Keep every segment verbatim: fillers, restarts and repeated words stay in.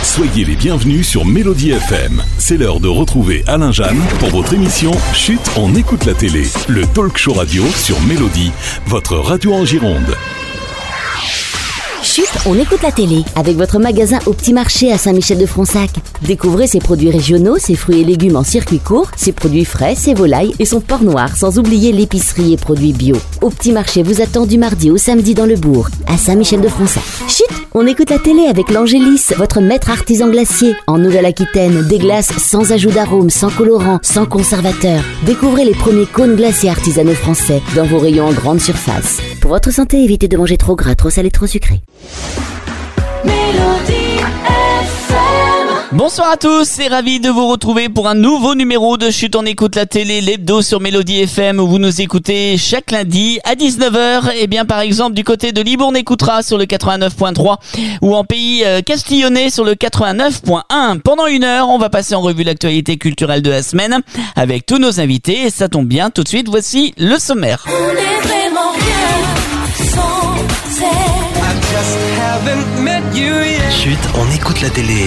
Soyez les bienvenus sur Mélodie F M. C'est l'heure de retrouver Alain Jeanne pour votre émission Chut, on écoute la télé. Le talk show radio sur Mélodie, votre radio en Gironde. Chut, on écoute la télé avec votre magasin au Petit Marché à Saint-Michel-de-Fronsac. Découvrez ses produits régionaux, ses fruits et légumes en circuit court, ses produits frais, ses volailles et son porc noir, sans oublier l'épicerie et produits bio. Au Petit Marché vous attend du mardi au samedi dans le bourg, à Saint-Michel-de-Fronsac. Chut, on écoute la télé avec l'Angélis, votre maître artisan glacier. En Nouvelle-Aquitaine, des glaces sans ajout d'arôme, sans colorant, sans conservateur. Découvrez les premiers cônes glacés artisanaux français dans vos rayons en grande surface. Pour votre santé, évitez de manger trop gras, trop salé, trop sucré. Mélodie F M. Bonsoir à tous, c'est ravi de vous retrouver pour un nouveau numéro de Chut, on écoute la télé, l'hebdo sur Mélodie F M où vous nous écoutez chaque lundi à dix-neuf heures. Et bien par exemple du côté de Libourne écoutera sur le quatre-vingt-neuf point trois ou en pays castillonnais sur le quatre-vingt-neuf point un. Pendant une heure, on va passer en revue l'actualité culturelle de la semaine avec tous nos invités et ça tombe bien, tout de suite voici le sommaire. On est vraiment bien sans elle. Chut, on écoute la télé.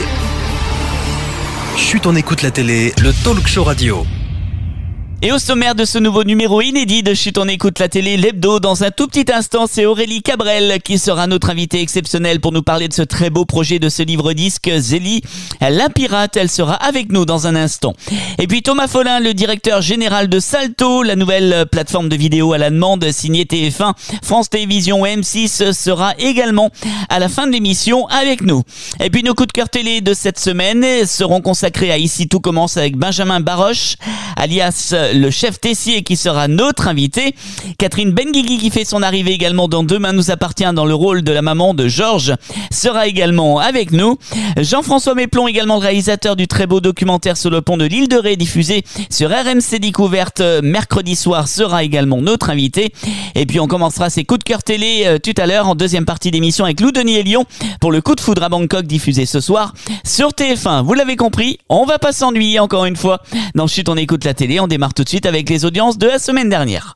Chut, on écoute la télé, le talk show radio. Et au sommaire de ce nouveau numéro inédit de Chut, on écoute la télé, l'hebdo, dans un tout petit instant, c'est Aurélie Cabrel qui sera notre invitée exceptionnelle pour nous parler de ce très beau projet de ce livre-disque Zélie, la pirate. Elle sera avec nous dans un instant. Et puis Thomas Follin, le directeur général de Salto, la nouvelle plateforme de vidéo à la demande signée T F un, France Télévisions et M six, sera également à la fin de l'émission avec nous. Et puis nos coups de cœur télé de cette semaine seront consacrés à Ici tout commence avec Benjamin Baroche, alias le chef Tessier qui sera notre invité. Catherine Benguigui qui fait son arrivée également dans Demain nous appartient dans le rôle de la maman de Georges sera également avec nous. Jean-François Méplon, également le réalisateur du très beau documentaire sur le pont de l'île de Ré diffusé sur R M C Découverte mercredi soir, sera également notre invité. Et puis on commencera ses coups de cœur télé euh, tout à l'heure en deuxième partie d'émission avec Lou Denis et Lyon pour le coup de foudre à Bangkok diffusé ce soir sur T F un. Vous l'avez compris, on va pas s'ennuyer encore une fois. Dans Chut, on écoute la télé, on démarre tout de suite avec les audiences de la semaine dernière.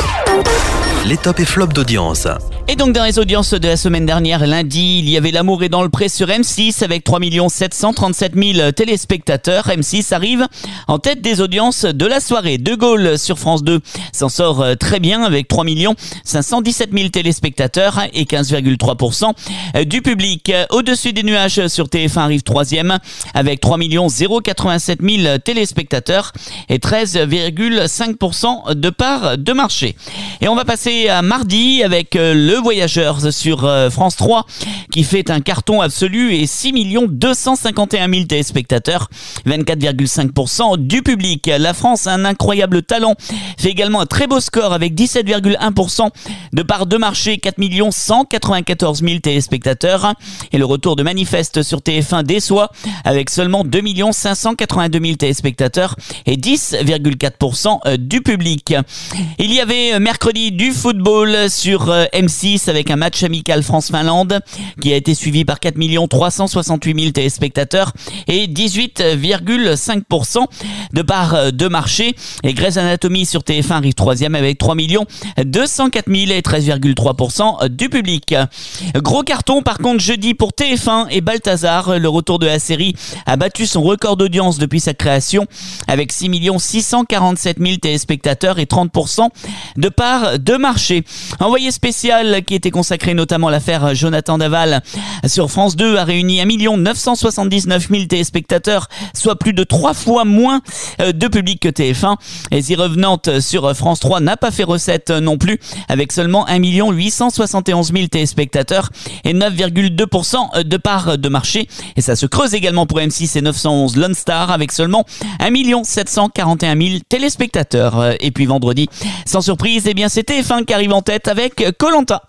Les tops et flops d'audience. Et donc dans les audiences de la semaine dernière, lundi, il y avait L'amour est dans le pré sur M six avec trois millions sept cent trente-sept mille téléspectateurs. M six arrive en tête des audiences de la soirée. De Gaulle sur France deux s'en sort très bien avec trois millions cinq cent dix-sept mille téléspectateurs et quinze virgule trois pour cent du public. Au-dessus des nuages sur T F un arrive troisième avec trois millions quatre-vingt-sept mille téléspectateurs et treize virgule cinq pour cent de part de marché. Et on va passer à mardi avec Le Voyageur sur France trois qui fait un carton absolu et six millions deux cent cinquante et un mille téléspectateurs, vingt-quatre virgule cinq pour cent du public. La France a un incroyable talent, fait également un très beau score avec dix-sept virgule un pour cent de part de marché, quatre millions cent quatre-vingt-quatorze mille téléspectateurs. Et le retour de Manifeste sur T F un déçoit avec seulement deux millions cinq cent quatre-vingt-deux mille téléspectateurs et dix virgule quatre pour cent du public. Il y avait mercredi du football sur M six avec un match amical France-Finlande qui a été suivi par quatre millions trois cent soixante-huit mille téléspectateurs et dix-huit virgule cinq pour cent de part de marché. Et Grey's Anatomy sur T F un arrive troisième avec trois millions deux cent quatre mille et treize virgule trois pour cent du public. Gros carton par contre jeudi pour T F un et Balthazar. Le retour de la série a battu son record d'audience depuis sa création avec six millions six cent quarante-sept mille téléspectateurs et trente pour cent de part de marché. Envoyé spécial qui était consacré notamment à l'affaire Jonathan Daval sur France deux a réuni un million neuf cent soixante-dix-neuf mille téléspectateurs, soit plus de trois fois moins de public que T F un. Et The Revenant sur France trois n'a pas fait recette non plus avec seulement un million huit cent soixante et onze mille téléspectateurs et neuf virgule deux pour cent de part de marché. Et ça se creuse également pour M six et neuf cent onze Lone Star avec seulement un million sept cent quarante et un mille téléspectateurs. Et puis vendredi, sans surprise, eh bien c'est T F un qui arrive en tête avec Koh-Lanta.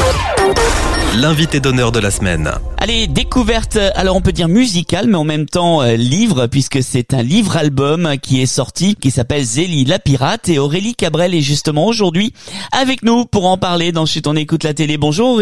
L'invité d'honneur de la semaine. Allez, découverte, alors on peut dire musicale, mais en même temps euh, livre, puisque c'est un livre-album qui est sorti, qui s'appelle Zélie la pirate, et Aurélie Cabrel est justement aujourd'hui avec nous pour en parler dans Chut, on écoute la télé. Bonjour Aurélie.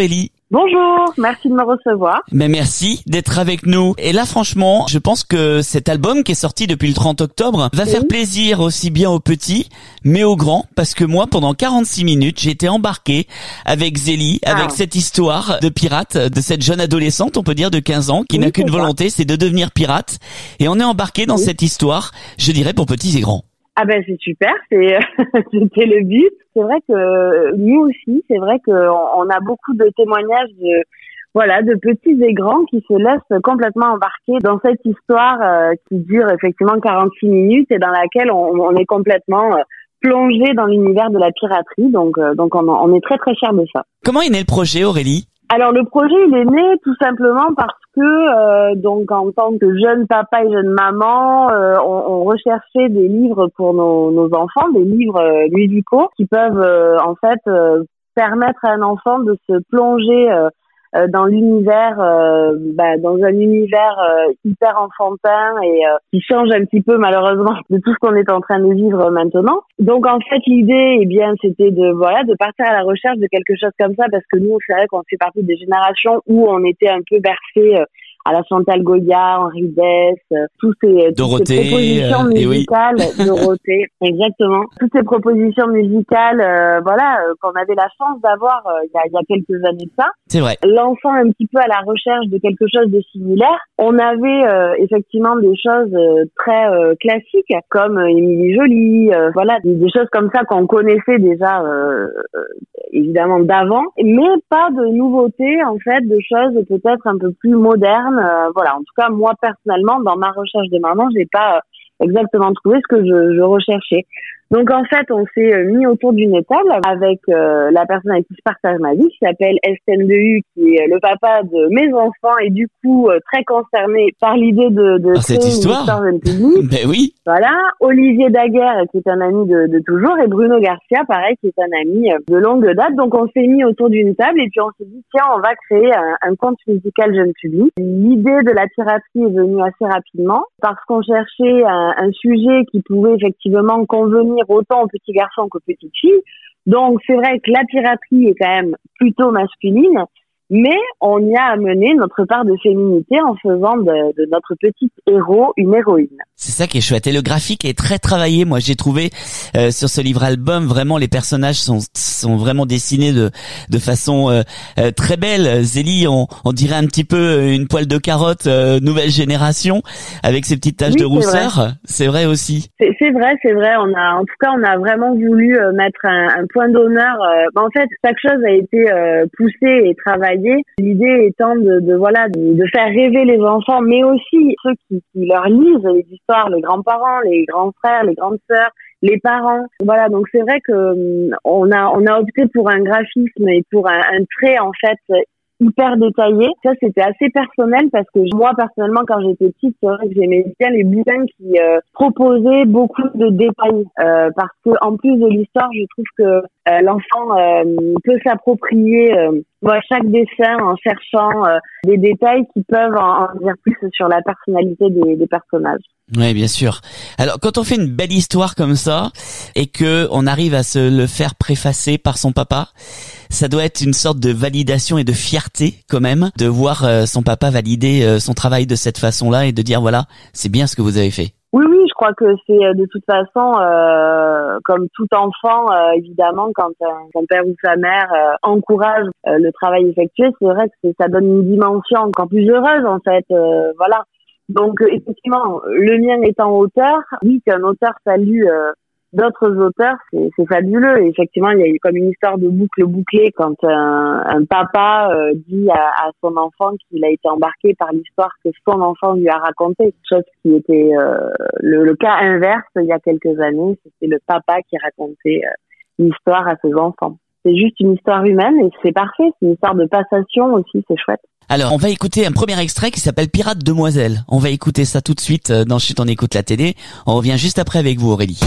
Bonjour, merci de me recevoir. Mais merci d'être avec nous. Et là, franchement, je pense que cet album qui est sorti depuis le trente octobre va oui. faire plaisir aussi bien aux petits, mais aux grands, parce que moi, pendant quarante-six minutes, j'ai été embarqué avec Zélie, ah. avec cette histoire de pirate, de cette jeune adolescente, on peut dire de quinze ans, qui oui, n'a qu'une volonté, c'est de devenir pirate. Et on est embarqué dans oui. cette histoire, je dirais, pour petits et grands. Ah ben c'est super, c'est c'était le but. C'est vrai que nous aussi, c'est vrai que on a beaucoup de témoignages de voilà de petits et grands qui se laissent complètement embarquer dans cette histoire euh, qui dure effectivement quarante-six minutes et dans laquelle on, on est complètement euh, plongé dans l'univers de la piraterie. Donc euh, donc on, on est très très fiers de ça. Comment est né le projet, Aurélie ? Alors le projet il est né tout simplement parce que euh, donc en tant que jeune papa et jeune maman, euh, on, on recherchait des livres pour nos, nos enfants, des livres euh, musicaux qui peuvent euh, en fait euh, permettre à un enfant de se plonger euh, euh, dans l'univers, euh, bah, dans un univers euh, hyper enfantin et euh, qui change un petit peu malheureusement de tout ce qu'on est en train de vivre maintenant. Donc en fait l'idée, eh bien, c'était de voilà de partir à la recherche de quelque chose comme ça parce que nous, c'est vrai qu'on fait partie des générations où on était un peu bercés euh, à la Chantal Goya, Henri Dess, euh, tous ces, toutes ces propositions euh, musicales, oui. Dorothée, exactement, toutes ces propositions musicales, euh, voilà, euh, qu'on avait la chance d'avoir euh, il y, a, il y a quelques années de ça. C'est vrai. Lançant un petit peu à la recherche de quelque chose de similaire, on avait euh, effectivement des choses euh, très euh, classiques comme euh, Émilie Joly, euh, voilà, des, des choses comme ça qu'on connaissait déjà euh, euh, évidemment d'avant, mais pas de nouveautés en fait, de choses peut-être un peu plus modernes. Euh, voilà, en tout cas moi personnellement dans ma recherche de maman, j'ai pas euh, exactement trouvé ce que je, je recherchais. Donc en fait, on s'est euh, mis autour d'une table avec euh, la personne avec qui je partage ma vie, qui s'appelle Estelle Dehu, qui est le papa de mes enfants et du coup euh, très concerné par l'idée de, de ah, cette créer histoire. une histoire jeune public. Ben oui. Voilà, Olivier Daguerre qui est un ami de, de toujours et Bruno Garcia, pareil, qui est un ami de longue date. Donc on s'est mis autour d'une table et puis on s'est dit tiens, on va créer un, un conte musical jeune public. L'idée de la piraterie est venue assez rapidement parce qu'on cherchait un, un sujet qui pouvait effectivement convenir autant aux petits garçons qu'aux petites filles. Donc c'est vrai que la piraterie est quand même plutôt masculine, mais on y a amené notre part de féminité en faisant de, de notre petit héros une héroïne. C'est ça qui est chouette. Et le graphique est très travaillé. Moi, j'ai trouvé euh, sur ce livre-album, vraiment, les personnages sont sont vraiment dessinés de de façon euh, euh, très belle. Zélie, on, on dirait un petit peu une poêle de carotte euh, nouvelle génération, avec ses petites taches oui, de rousseur. C'est vrai, c'est vrai aussi. C'est, c'est vrai, c'est vrai. On a, en tout cas, on a vraiment voulu euh, mettre un, un point d'honneur. Euh, en fait, chaque chose a été euh, poussée et travaillée. L'idée étant de, de voilà de, de faire rêver les enfants, mais aussi ceux qui, qui leur lisent les histoires, les grands-parents, les grands frères, les grandes sœurs, les parents. Voilà, donc c'est vrai que on a on a opté pour un graphisme et pour un, un trait en fait hyper détaillé. Ça, c'était assez personnel parce que moi, personnellement, quand j'étais petite, c'est vrai que j'aimais bien les bouquins qui euh, proposaient beaucoup de détails. Euh, parce que en plus de l'histoire, je trouve que euh, l'enfant euh, peut s'approprier euh, voilà, chaque dessin en cherchant euh, des détails qui peuvent en, en dire plus sur la personnalité des, des personnages. Oui, bien sûr. Alors, quand on fait une belle histoire comme ça et que on arrive à se le faire préfacer par son papa, ça doit être une sorte de validation et de fierté quand même de voir euh, son papa valider euh, son travail de cette façon-là et de dire voilà, c'est bien ce que vous avez fait. Oui, oui, je crois que c'est de toute façon, euh, comme tout enfant, euh, évidemment, quand un, son père ou sa mère euh, encourage euh, le travail effectué, c'est vrai que c'est, ça donne une dimension encore plus heureuse en fait. Euh, voilà. Donc effectivement, le mien étant auteur, oui, qu'un auteur salue euh, d'autres auteurs, c'est, c'est fabuleux. Et effectivement, il y a eu comme une histoire de boucle bouclée quand un, un papa euh, dit à, à son enfant qu'il a été embarqué par l'histoire que son enfant lui a racontée. Chose qui était euh, le, le cas inverse il y a quelques années, c'était le papa qui racontait euh, l'histoire à ses enfants. C'est juste une histoire humaine et c'est parfait. C'est une histoire de passation aussi, c'est chouette. Alors, on va écouter un premier extrait qui s'appelle Pirate Demoiselle. On va écouter ça tout de suite dans Chut, on écoute la télé. On revient juste après avec vous, Aurélie.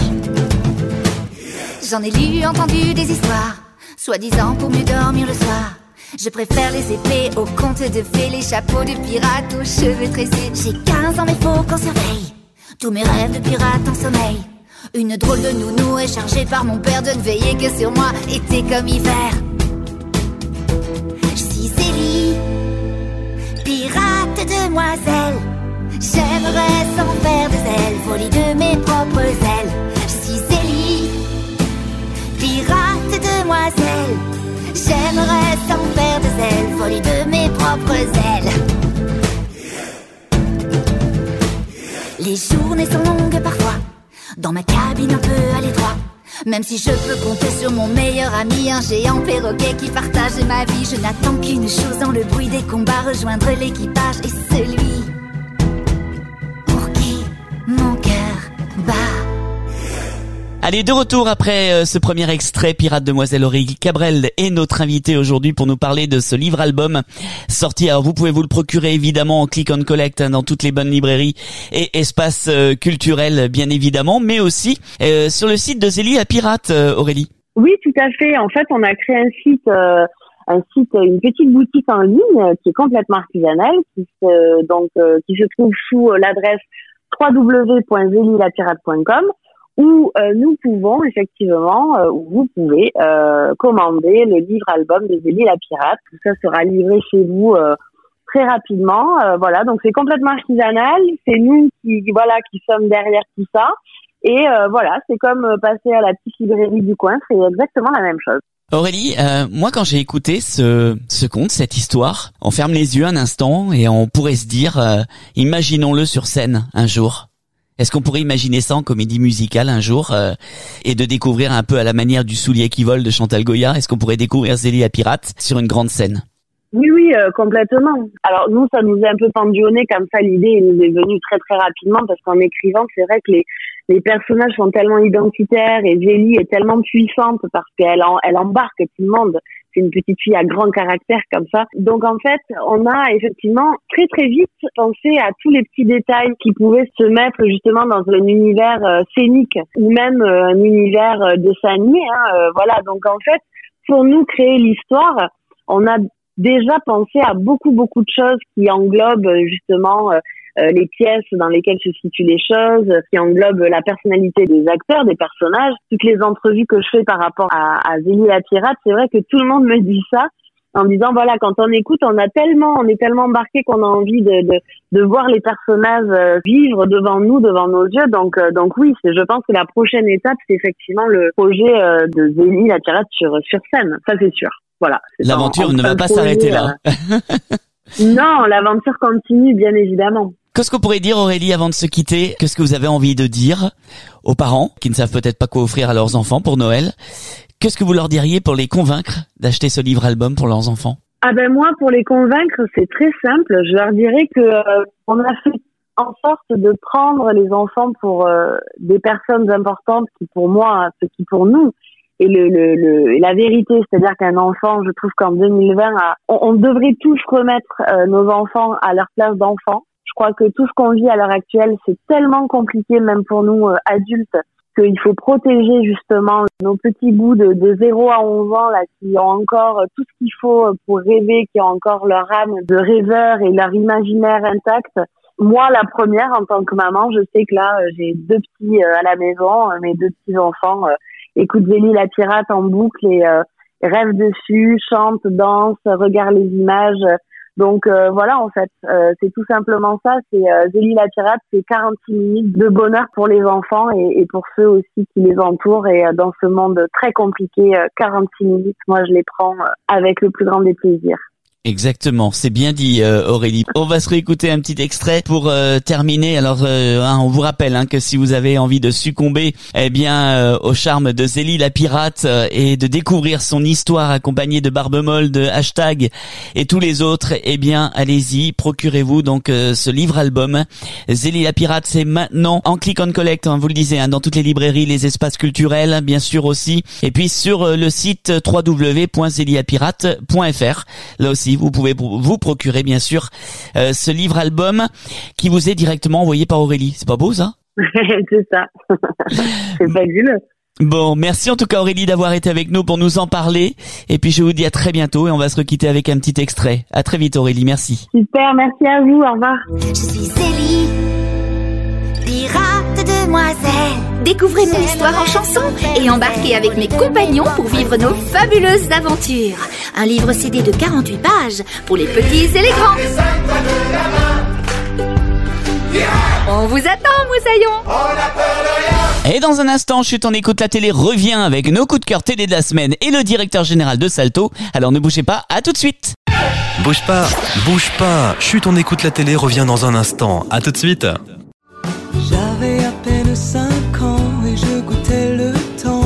J'en ai lu, entendu des histoires, soi-disant pour mieux dormir le soir. Je préfère les épées aux contes de fées, les chapeaux de pirates aux cheveux tressés. J'ai quinze ans mais faut qu'on surveille tous mes rêves de pirate en sommeil. Une drôle de nounou est chargée par mon père de ne veiller que sur moi, été comme hiver. Je suis pirate demoiselle. J'aimerais sans faire de zèle, folie de mes propres ailes. Je suis Zélie, pirate demoiselle. J'aimerais sans faire de zèle, folie de mes propres ailes. Les journées sont longues parfois, dans ma cabine un peu à l'étroit. Même si je peux compter sur mon meilleur ami, un géant perroquet qui partage ma vie. Je n'attends qu'une chose dans le bruit des combats, rejoindre l'équipage et celui pour qui mon cœur bat. Allez, de retour après euh, ce premier extrait. Pirate Demoiselle Aurélie Cabrel est notre invitée aujourd'hui pour nous parler de ce livre-album sorti. Alors vous pouvez vous le procurer évidemment en click and collect hein, dans toutes les bonnes librairies et espaces euh, culturels bien évidemment, mais aussi euh, sur le site de Zélie la Pirate, euh, Aurélie. Oui, tout à fait. En fait, on a créé un site, euh, un site, une petite boutique en ligne euh, qui est complètement artisanale, qui se, donc euh, qui se trouve sous euh, l'adresse w w w point zélie la pirate point com. où euh, nous pouvons effectivement, euh, où vous pouvez euh, commander le livre-album de Zélie la Pirate. Tout ça sera livré chez vous euh, très rapidement. Euh, voilà, donc c'est complètement artisanal. C'est nous qui, voilà, qui sommes derrière tout ça. Et euh, voilà, c'est comme passer à la petite librairie du coin. C'est exactement la même chose. Aurélie, euh, moi quand j'ai écouté ce, ce conte, cette histoire, on ferme les yeux un instant et on pourrait se dire, euh, imaginons-le sur scène un jour. Est-ce qu'on pourrait imaginer ça en comédie musicale un jour euh, et de découvrir un peu à la manière du soulier qui vole de Chantal Goya? Est-ce qu'on pourrait découvrir Zélie la Pirate sur une grande scène? Oui, oui, euh, complètement. Alors nous, ça nous est un peu pendu au nez comme ça. L'idée nous est venue très très rapidement parce qu'en écrivant, c'est vrai que les les personnages sont tellement identitaires et Zélie est tellement puissante parce qu'elle en, elle embarque tout le monde. C'est une petite fille à grand caractère comme ça. Donc en fait, on a effectivement très très vite pensé à tous les petits détails qui pouvaient se mettre justement dans un univers euh, scénique ou même euh, un univers euh, dessin animé. Hein, euh, voilà. Donc en fait, pour nous créer l'histoire, on a déjà pensé à beaucoup beaucoup de choses qui englobent justement euh, euh, les pièces dans lesquelles se situent les choses, qui englobent la personnalité des acteurs, des personnages. Toutes les entrevues que je fais par rapport à, à Zélie la Pirate, c'est vrai que tout le monde me dit ça en me disant voilà, quand on écoute, on a tellement, on est tellement embarqué qu'on a envie de, de, de voir les personnages vivre devant nous, devant nos yeux. Donc, euh, donc oui, c'est, je pense que la prochaine étape, c'est effectivement le projet euh, de Zélie la Pirate sur sur scène. Ça, c'est sûr. Voilà. L'aventure en, en ne va pas projet, s'arrêter là. Euh... non, l'aventure continue, bien évidemment. Qu'est-ce qu'on pourrait dire, Aurélie, avant de se quitter? Qu'est-ce que vous avez envie de dire aux parents qui ne savent peut-être pas quoi offrir à leurs enfants pour Noël? Qu'est-ce que vous leur diriez pour les convaincre d'acheter ce livre-album pour leurs enfants? Ah ben moi, pour les convaincre, c'est très simple. Je leur dirais que euh, on a fait en sorte de prendre les enfants pour euh, des personnes importantes qui, pour moi, ce qui pour nous. Et le, le, le, la vérité, c'est-à-dire qu'un enfant, je trouve qu'en deux mille vingt, on, on devrait tous remettre euh, nos enfants à leur place d'enfants. Je crois que tout ce qu'on vit à l'heure actuelle, c'est tellement compliqué, même pour nous euh, adultes, qu'il faut protéger justement nos petits bouts de, de zéro à onze ans là, qui ont encore tout ce qu'il faut pour rêver, qui ont encore leur âme de rêveur et leur imaginaire intact. Moi, la première, en tant que maman, je sais que là, j'ai deux petits euh, à la maison, euh, mes deux petits enfants euh, écoutent Zélie la Pirate en boucle et euh, rêvent dessus, chantent, dansent, regardent les images. Donc euh, voilà, en fait, euh, c'est tout simplement ça. C'est euh, Zélie la Pirate, c'est quarante-six minutes de bonheur pour les enfants et, et pour ceux aussi qui les entourent. Et euh, dans ce monde très compliqué, euh, quarante-six minutes, moi je les prends euh, avec le plus grand des plaisirs. Exactement, c'est bien dit euh, Aurélie. On va se réécouter un petit extrait pour euh, terminer. Alors euh, hein, on vous rappelle hein, que si vous avez envie de succomber eh bien euh, au charme de Zélie la Pirate euh, et de découvrir son histoire accompagnée de Barbemolle, de Hashtag et tous les autres, eh bien allez-y, procurez-vous donc euh, ce livre-album. Zélie la Pirate, c'est maintenant en click and collect, hein, vous le disiez, hein, dans toutes les librairies, les espaces culturels bien sûr aussi, et puis sur euh, le site w w w point zélie la pirate point f r. Là aussi vous pouvez vous procurer bien sûr euh, ce livre-album qui vous est directement envoyé par Aurélie. C'est pas beau ça? C'est ça. C'est fabuleux. Bon, merci en tout cas Aurélie d'avoir été avec nous pour nous en parler. Et puis je vous dis à très bientôt et on va se requitter avec un petit extrait. À très vite Aurélie, merci. Super, merci à vous, au revoir. Je suis Zélie, Pirate demoiselle, découvrez mon histoire en chanson et embarquez avec mes compagnons pour vivre nos fabuleuses aventures. Un livre C D de quarante-huit pages pour les petits et les grands. On vous attend, moussaillons. Et dans un instant, Chut, on écoute la télé revient avec nos coups de cœur télé de la semaine et le directeur général de Salto. Alors ne bougez pas, à tout de suite. Bouge pas, bouge pas. Chut, on écoute la télé revient dans un instant. À tout de suite. J'avais à peine cinq ans et je goûtais le temps.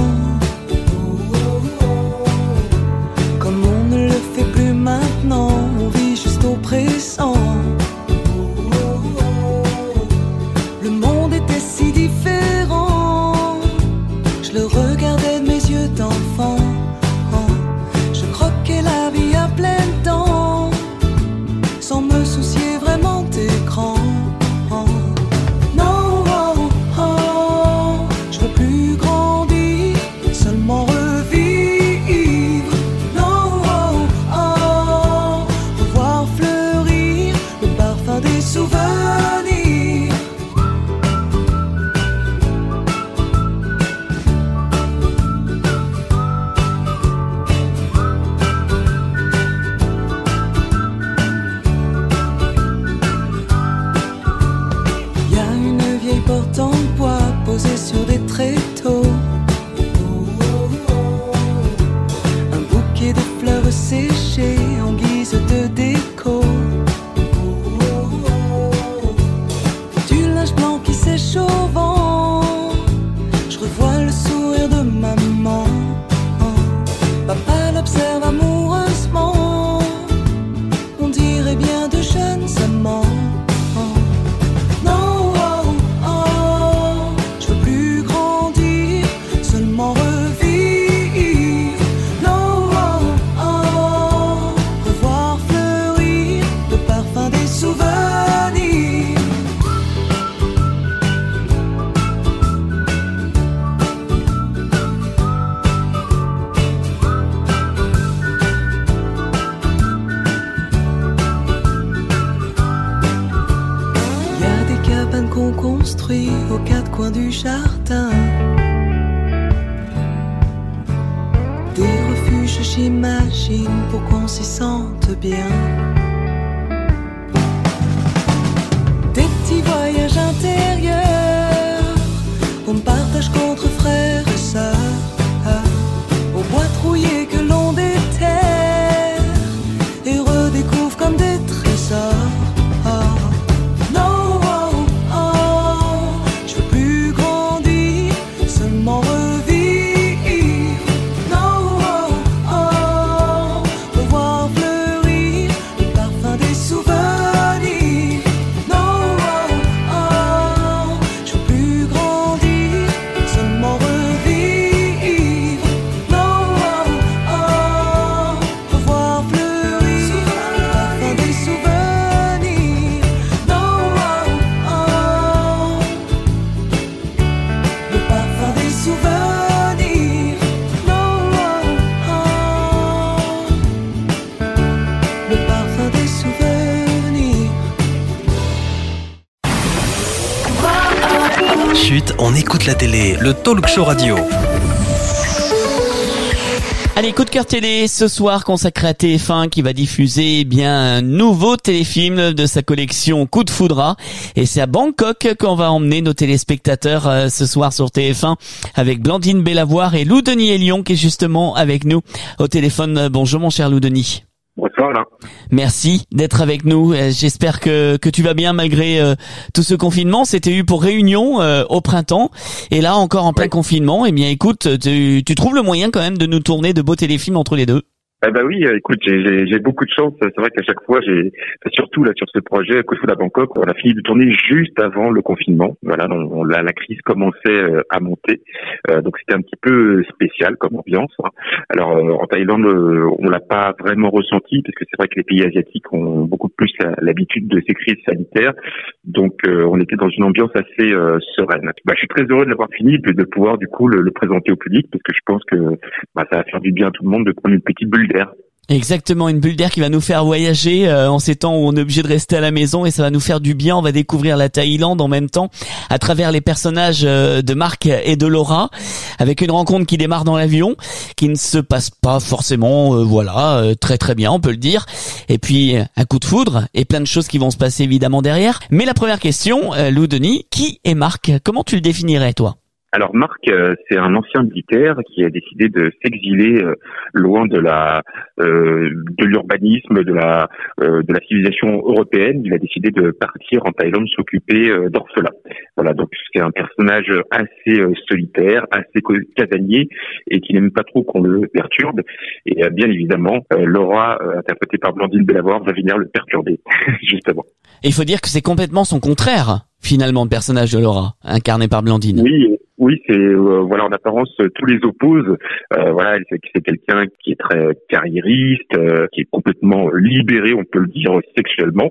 Comme on ne le fait plus maintenant, on vit juste au présent. Le monde était si différent. Je le regardais de mes yeux d'enfant. Je croquais la vie à pleines dents, sans me soucier vraiment d'écran. Sur des tréteaux, un bouquet de fleurs séchées en guise de déco, du linge blanc qui sèche au vent. Je revois le sourire de maman. Papa l'observe amoureusement. On dirait bien de jeunes amants. Qu'on construit aux quatre coins du jardin, des refuges j'imagine pour qu'on s'y sente bien, des petits voyages intérieurs qu'on partage qu'entre frères et sœurs, au bois trouillé que l'on déterre et redécouvre comme des trésors. Chut, on écoute la télé, le talk show radio. Allez, coup de cœur télé ce soir consacré à T F un qui va diffuser eh bien un nouveau téléfilm de sa collection Coup de foudre. Et c'est à Bangkok qu'on va emmener nos téléspectateurs euh, ce soir sur T F un avec Blandine Bellavoir et Lou Denis Elion qui est justement avec nous au téléphone. Bonjour mon cher Lou Denis. Bonsoir là. Merci d'être avec nous. J'espère que que tu vas bien malgré euh, tout ce confinement. C'était eu pour Réunion euh, au printemps et là encore en plein ouais. confinement. Eh bien écoute, tu, tu trouves le moyen quand même de nous tourner de beaux téléfilms entre les deux? Eh ben oui, écoute, j'ai, j'ai, j'ai beaucoup de chance. C'est vrai qu'à chaque fois, j'ai, surtout là sur ce projet Coup de foudre à Bangkok, on a fini de tourner juste avant le confinement. Voilà, on, on, la, la crise commençait à monter, euh, donc c'était un petit peu spécial comme ambiance. Hein. Alors euh, en Thaïlande, euh, on l'a pas vraiment ressenti parce que c'est vrai que les pays asiatiques ont beaucoup plus la, l'habitude de ces crises sanitaires, donc euh, on était dans une ambiance assez euh, sereine. Bah, je suis très heureux de l'avoir fini, de, de pouvoir du coup le, le présenter au public parce que je pense que bah, ça va faire du bien à tout le monde de prendre une petite bulle d'air. Exactement, une bulle d'air qui va nous faire voyager euh, en ces temps où on est obligé de rester à la maison, et ça va nous faire du bien. On va découvrir la Thaïlande en même temps à travers les personnages euh, de Marc et de Laura, avec une rencontre qui démarre dans l'avion, qui ne se passe pas forcément euh, voilà euh, très très bien, on peut le dire, et puis un coup de foudre et plein de choses qui vont se passer évidemment derrière. Mais la première question, euh, Lou Denis, qui est Marc? Comment tu le définirais toi? Alors Marc, euh, c'est un ancien militaire qui a décidé de s'exiler euh, loin de la euh, de l'urbanisme, de la euh, de la civilisation européenne. Il a décidé de partir en Thaïlande s'occuper euh, d'orphelins. Voilà, donc c'est un personnage assez euh, solitaire, assez casanier et qui n'aime pas trop qu'on le perturbe. Et euh, bien évidemment, euh, Laura, euh, interprétée par Blandine Bellavoir, va venir le perturber justement. Et il faut dire que c'est complètement son contraire finalement le personnage de Laura, incarné par Blandine. Oui. Oui, c'est euh, voilà en apparence tous les opposent. Euh, voilà, c'est, c'est quelqu'un qui est très carriériste, euh, qui est complètement libéré, on peut le dire sexuellement.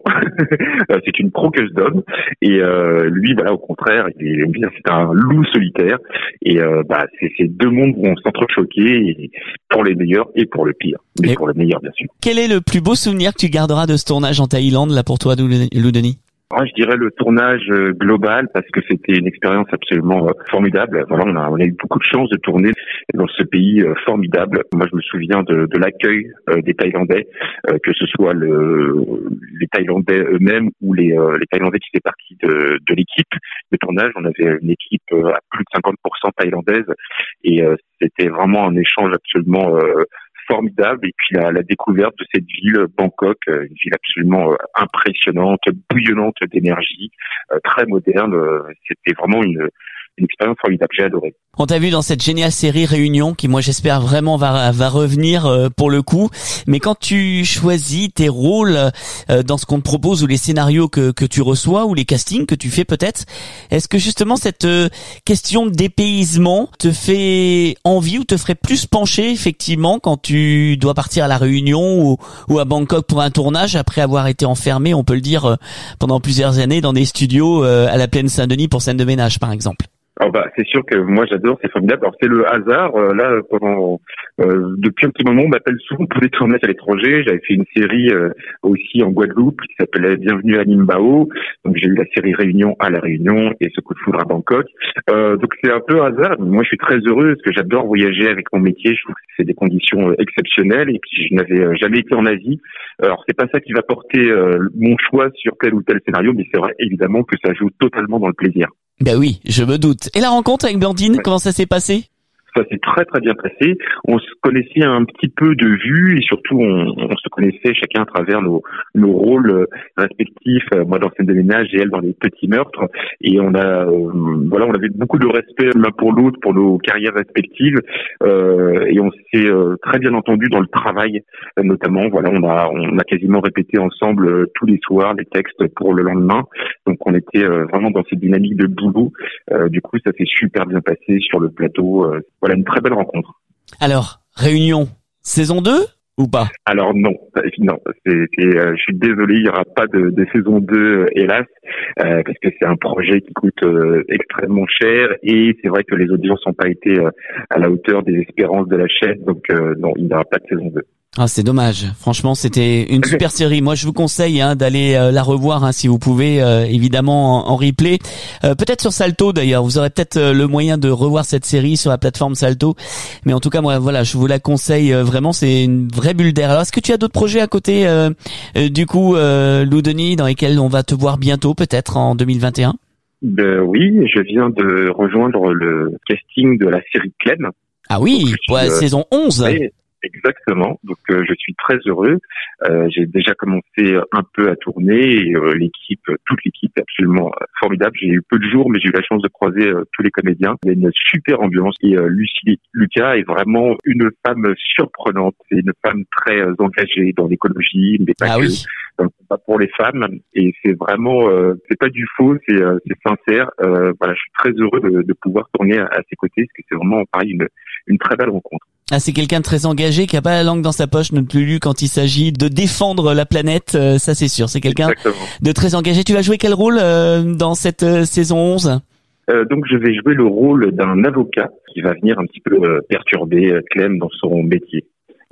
C'est une croqueuse d'homme. Et euh, lui, voilà, au contraire, il est, c'est un loup solitaire. Et euh, bah, c'est, ces deux mondes vont s'entrechoquer, et pour les meilleurs et pour le pire, mais et pour le meilleur bien sûr. Quel est le plus beau souvenir que tu garderas de ce tournage en Thaïlande là pour toi, Lou Denis? Moi, je dirais le tournage global parce que c'était une expérience absolument formidable. Voilà, on a, on a eu beaucoup de chance de tourner dans ce pays formidable. Moi, je me souviens de, de l'accueil des Thaïlandais, que ce soit le, les Thaïlandais eux-mêmes ou les, les Thaïlandais qui faisaient partie de, de l'équipe de tournage. On avait une équipe à plus de cinquante pour cent thaïlandaise et c'était vraiment un échange absolument formidable. Et puis la, la découverte de cette ville, Bangkok, une ville absolument euh, impressionnante, bouillonnante d'énergie, euh, très moderne. Euh, c'était vraiment une, une expérience formidable. J'ai adoré. On t'a vu dans cette géniale série Réunion, qui moi j'espère vraiment va va revenir euh, pour le coup. Mais quand tu choisis tes rôles euh, dans ce qu'on te propose ou les scénarios que que tu reçois ou les castings que tu fais peut-être, est-ce que justement cette euh, question de dépaysement te fait envie ou te ferait plus pencher effectivement quand tu dois partir à la Réunion ou ou à Bangkok pour un tournage après avoir été enfermé, on peut le dire, euh, pendant plusieurs années dans des studios euh, à la Plaine Saint-Denis pour scène de ménage par exemple? Alors bah c'est sûr que moi j'adore, c'est formidable. Alors c'est le hasard. Euh, là pendant euh, depuis un petit moment on m'appelle souvent pour des tournages à l'étranger. J'avais fait une série euh, aussi en Guadeloupe qui s'appelait Bienvenue à Nimbao. Donc j'ai eu la série Réunion à la Réunion et Ce coup de foudre à Bangkok. Euh, donc c'est un peu hasard. Moi je suis très heureux parce que j'adore voyager avec mon métier. Je trouve que c'est des conditions euh, exceptionnelles et puis je n'avais euh, jamais été en Asie. Alors c'est pas ça qui va porter euh, mon choix sur tel ou tel scénario, mais c'est vrai évidemment que ça joue totalement dans le plaisir. Ben oui, je me doute. Et la rencontre avec Blandine, ouais. Comment ça s'est passé? Ça s'est très très bien passé. On se connaissait un petit peu de vue et surtout on, on se connaissait chacun à travers nos, nos rôles respectifs. Moi dans Scène de ménage et elle dans Les Petits Meurtres. Et on a euh, voilà, on avait beaucoup de respect l'un pour l'autre pour nos carrières respectives euh, et on s'est euh, très bien entendu dans le travail notamment. Voilà, on a on a quasiment répété ensemble euh, tous les soirs les textes pour le lendemain. Donc on était euh, vraiment dans cette dynamique de boulot. Euh, du coup ça s'est super bien passé sur le plateau. Euh, Voilà une très belle rencontre. Alors, Réunion, saison deux ou pas? Alors non, non, c'est, c'est, euh, je suis désolé, il n'y aura pas de, de saison deux, hélas, euh, parce que c'est un projet qui coûte euh, extrêmement cher et c'est vrai que les audiences n'ont pas été euh, à la hauteur des espérances de la chaîne, donc euh, non, il n'y aura pas de saison deux. Ah, c'est dommage. Franchement, c'était une super série. Moi, je vous conseille hein, d'aller euh, la revoir hein, si vous pouvez, euh, évidemment en, en replay. Euh, peut-être sur Salto d'ailleurs. Vous aurez peut-être euh, le moyen de revoir cette série sur la plateforme Salto. Mais en tout cas, moi, voilà, je vous la conseille euh, vraiment. C'est une vraie bulle d'air. Alors, est-ce que tu as d'autres projets à côté, euh, euh, du coup, euh, Lou Denis, dans lesquels on va te voir bientôt, peut-être en deux mille vingt et un? Ben oui, je viens de rejoindre le casting de la série Clem. Ah oui, pour la euh, saison onze. Oui. Exactement. Donc euh, je suis très heureux. Euh, j'ai déjà commencé un peu à tourner et euh, l'équipe, toute l'équipe est absolument euh, formidable. J'ai eu peu de jours, mais j'ai eu la chance de croiser euh, tous les comédiens. Il y a une super ambiance et euh, Lucie Lucas est vraiment une femme surprenante. C'est une femme très euh, engagée dans l'écologie, mais pas ah que. Oui. Donc, pas pour les femmes et c'est vraiment, euh, c'est pas du faux, c'est, euh, c'est sincère. Euh, voilà, je suis très heureux de, de pouvoir tourner à, à ses côtés parce que c'est vraiment pareil une, une très belle rencontre. Ah, c'est quelqu'un de très engagé qui a pas la langue dans sa poche non plus quand il s'agit de défendre la planète, euh, ça c'est sûr. C'est quelqu'un Exactement. De très engagé. Tu vas jouer quel rôle euh, dans cette euh, saison onze? Euh, donc je vais jouer le rôle d'un avocat qui va venir un petit peu euh, perturber euh, Clem dans son métier.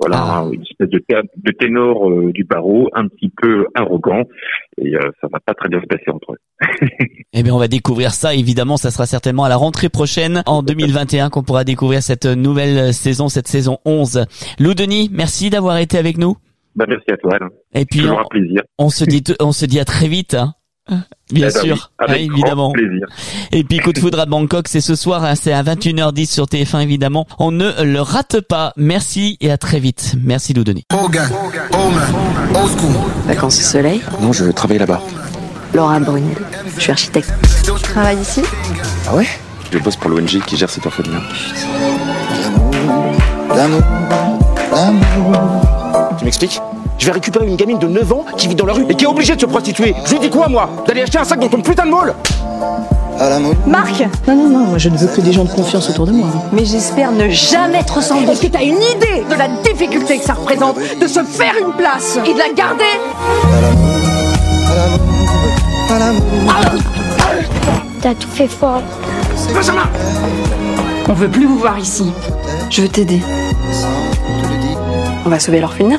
Voilà, Ah. une espèce de, thé- de ténor euh, du barreau, un petit peu arrogant, et euh, ça va pas très bien se passer entre eux. Eh bien, on va découvrir ça. Évidemment, ça sera certainement à la rentrée prochaine, en deux mille vingt et un, qu'on pourra découvrir cette nouvelle saison, cette saison onze. Lou Denis, merci d'avoir été avec nous. Bah, merci à toi, Alain. Et puis, Toujours on, un plaisir. on se dit, on se dit à très vite, hein. Bien Eh ben sûr, oui, avec hein, grand évidemment. plaisir. Et puis, Coup de foudre à Bangkok, c'est ce soir, hein, c'est à vingt et une heures dix sur T F un, évidemment. On ne le rate pas. Merci et à très vite. Merci, Lou Denis. Vacances au soleil. Non, je travaille là-bas. Laura Brunel. Je suis architecte. Tu travailles ici? Ah ouais? Je bosse pour l'O N G qui gère cet orphelinat. Tu m'expliques? Je vais récupérer une gamine de neuf ans qui vit dans la rue et qui est obligée de se prostituer. Je lui dis quoi, moi? D'aller acheter un sac dans ton putain de mall? Marc! Non, non, non, moi je ne veux que des gens de confiance autour de moi. Mais j'espère ne jamais te ressembler. Est-ce que t'as une idée de la difficulté que ça représente de se faire une place et de la garder? T'as tout fait fort. On veut plus vous voir ici. Je veux t'aider. On va sauver l'orphelinat.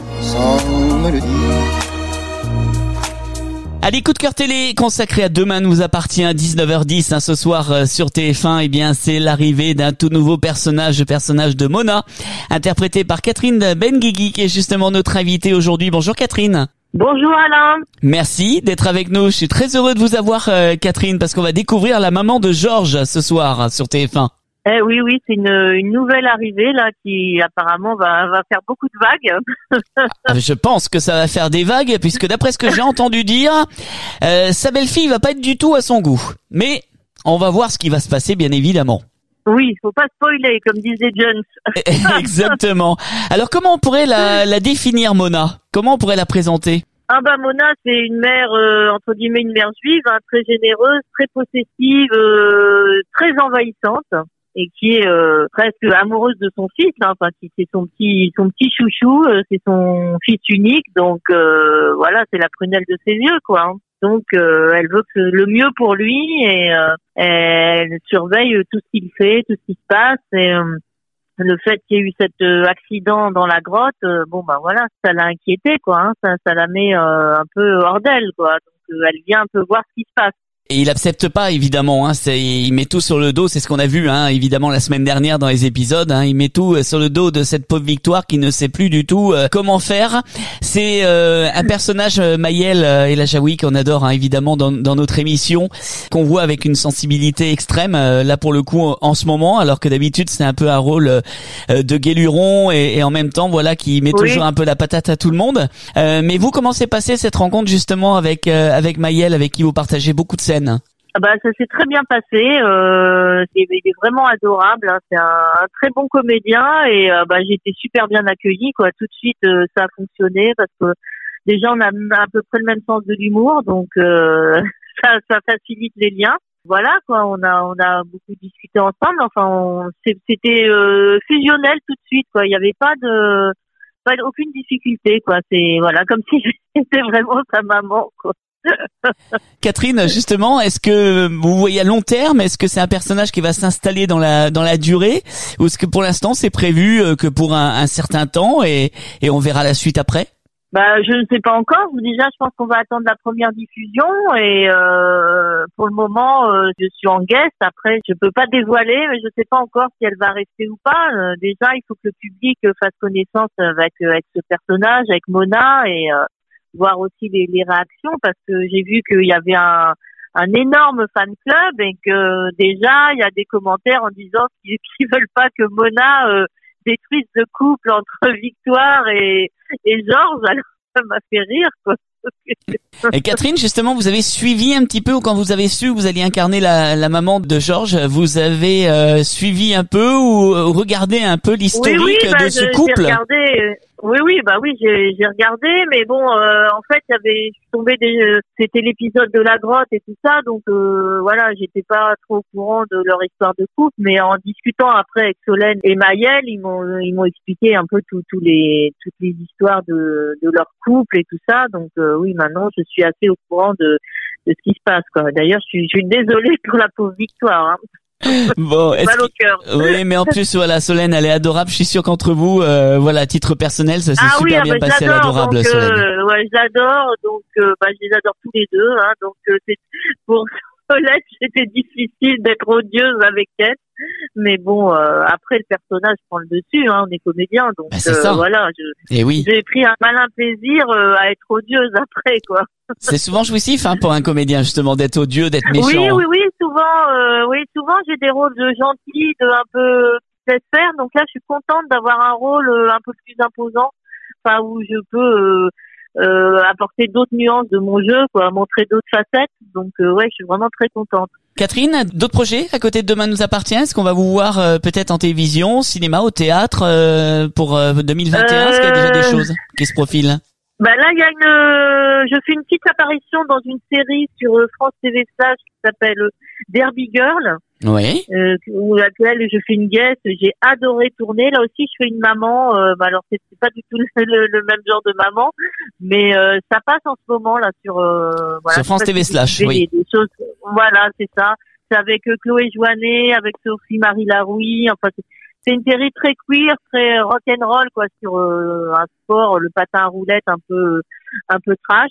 Allez, coup de cœur télé consacré à Demain nous appartient, dix-neuf heures dix, hein, ce soir euh, sur T F un. Eh bien, c'est l'arrivée d'un tout nouveau personnage, le personnage de Mona, interprété par Catherine Benguigui, qui est justement notre invitée aujourd'hui. Bonjour Catherine. Bonjour Alain. Merci d'être avec nous. Je suis très heureux de vous avoir, euh, Catherine, parce qu'on va découvrir la maman de Georges ce soir hein, sur T F un. Eh oui, oui, c'est une, une nouvelle arrivée là qui apparemment va, va faire beaucoup de vagues. Ah, je pense que ça va faire des vagues, puisque d'après ce que j'ai entendu dire, euh, sa belle-fille va pas être du tout à son goût. Mais on va voir ce qui va se passer, bien évidemment. Oui, faut pas spoiler, comme disait Jones. Exactement. Alors comment on pourrait la, la définir, Mona? Comment on pourrait la présenter? Ah bah Mona, c'est une mère, euh, entre guillemets, une mère juive, hein, très généreuse, très possessive, euh, très envahissante, et qui est euh, presque amoureuse de son fils, hein, enfin qui c'est son petit son petit chouchou, euh, c'est son fils unique, donc euh, voilà, c'est la prunelle de ses yeux, quoi. Hein. Donc euh, elle veut que le mieux pour lui et euh, elle surveille tout ce qu'il fait, tout ce qui se passe. Et euh, le fait qu'il y ait eu cet euh, accident dans la grotte, euh, bon bah voilà, ça l'a inquiétée, quoi. Hein, ça, ça la met euh, un peu hors d'elle, quoi. Donc euh, elle vient un peu voir ce qui se passe. Et il accepte pas, évidemment, hein, c'est, il met tout sur le dos, c'est ce qu'on a vu, hein, évidemment, la semaine dernière dans les épisodes, hein, il met tout sur le dos de cette pauvre Victoire qui ne sait plus du tout euh, comment faire. C'est euh, un personnage, euh, Maëlle euh, Elajaoui, qu'on adore, hein, évidemment, dans, dans notre émission, qu'on voit avec une sensibilité extrême, euh, là pour le coup, en ce moment, alors que d'habitude, c'est un peu un rôle euh, de guéluron et, et en même temps, voilà, qui met Oui. toujours un peu la patate à tout le monde. Euh, mais vous, comment s'est passée cette rencontre, justement, avec, euh, avec Maëlle, avec qui vous partagez beaucoup de scènes? Ah bah ça s'est très bien passé. Euh, il est vraiment adorable. Hein. C'est un, un très bon comédien et euh, bah j'ai été super bien accueillie, quoi. Tout de suite, euh, ça a fonctionné parce que déjà on a à peu près le même sens de l'humour, donc euh, ça, ça facilite les liens. Voilà, quoi. On a on a beaucoup discuté ensemble. Enfin, on, c'était euh, fusionnel tout de suite, quoi. Il y avait pas de pas aucune difficulté, quoi. C'est voilà comme si c'était vraiment sa maman, quoi. Catherine, justement, est-ce que vous voyez à long terme, est-ce que c'est un personnage qui va s'installer dans la dans la durée, ou est-ce que pour l'instant c'est prévu que pour un, un certain temps et, et on verra la suite après? Bah, je ne sais pas encore. Déjà, je pense qu'on va attendre la première diffusion et euh, pour le moment, euh, je suis en guest. Après, je peux pas dévoiler, mais je sais pas encore si elle va rester ou pas. Euh, déjà, il faut que le public fasse connaissance avec avec ce personnage, avec Mona et euh, voir aussi les, les réactions parce que j'ai vu qu'il y avait un, un énorme fan club et que déjà il y a des commentaires en disant qu'ils, qu'ils veulent pas que Mona euh, détruise le couple entre Victoire et, et Georges. Alors ça m'a fait rire, quoi. Et Catherine, justement, vous avez suivi un petit peu, ou quand vous avez su que vous alliez incarner la, la maman de Georges, vous avez euh, suivi un peu ou regardé un peu l'historique oui, oui, bah, de ce je, couple? J'ai regardé, oui, oui, bah oui, j'ai, j'ai regardé, mais bon, euh, en fait, il y avait, je suis tombée des, c'était l'épisode de la grotte et tout ça, donc euh, voilà, j'étais pas trop au courant de leur histoire de couple, mais en discutant après avec Solène et Maëlle, ils m'ont, ils m'ont expliqué un peu tous, tous les, toutes les histoires de, de leur couple et tout ça, donc euh, oui, maintenant, je suis assez au courant de, de ce qui se passe, quoi. D'ailleurs, je suis, je suis désolée pour la pauvre Victoire, hein. Bon, est-ce mal au cœur. Oui, mais en plus, voilà, Solène, elle est adorable. Je suis sûr qu'entre vous, euh, voilà, à titre personnel, ça s'est ah super oui, bien bah, passé à l'adorable donc, Solène. Euh, ouais, j'adore. Donc, euh, bah, je les adore tous les deux. Hein, donc, euh, c'est pour Solène, c'était difficile d'être odieuse avec elle. Mais bon, euh, après le personnage prend le dessus, hein, on est comédien, donc bah, c'est euh, ça. voilà. Je, Et oui. J'ai pris un malin plaisir euh, à être odieuse après, quoi. C'est souvent jouissif, hein, pour un comédien justement d'être odieux, d'être méchant. Oui, oui, oui, souvent, euh, oui, souvent j'ai des rôles de gentil, de un peu laisse faire. Donc là, je suis contente d'avoir un rôle euh, un peu plus imposant, enfin où je peux euh, euh, apporter d'autres nuances de mon jeu, quoi, montrer d'autres facettes. Donc euh, ouais, je suis vraiment très contente. Catherine, d'autres projets à côté de Demain nous appartient? Est-ce qu'on va vous voir euh, peut-être en télévision, au cinéma, au théâtre euh, pour euh, deux mille vingt et un? Est-ce qu'il y a déjà des choses qui se profilent? Bah là, il y a une, euh, je fais une petite apparition dans une série sur euh, France T V Flash qui s'appelle euh, Derby Girl. Oui. Euh, où laquelle je fais une guest. J'ai adoré tourner. Là aussi, je fais une maman. Euh, bah alors c'est, c'est pas du tout le, le, le même genre de maman, mais euh, ça passe en ce moment là sur. Euh, voilà, sur France T V Slash, oui. Des, des choses, voilà, c'est ça. C'est avec euh, Chloé Joannet, avec Sophie Marie Larouille. Enfin, c'est, c'est une série très queer, très rock'n'roll quoi, sur euh, un sport, le patin à roulettes, un peu, un peu trash.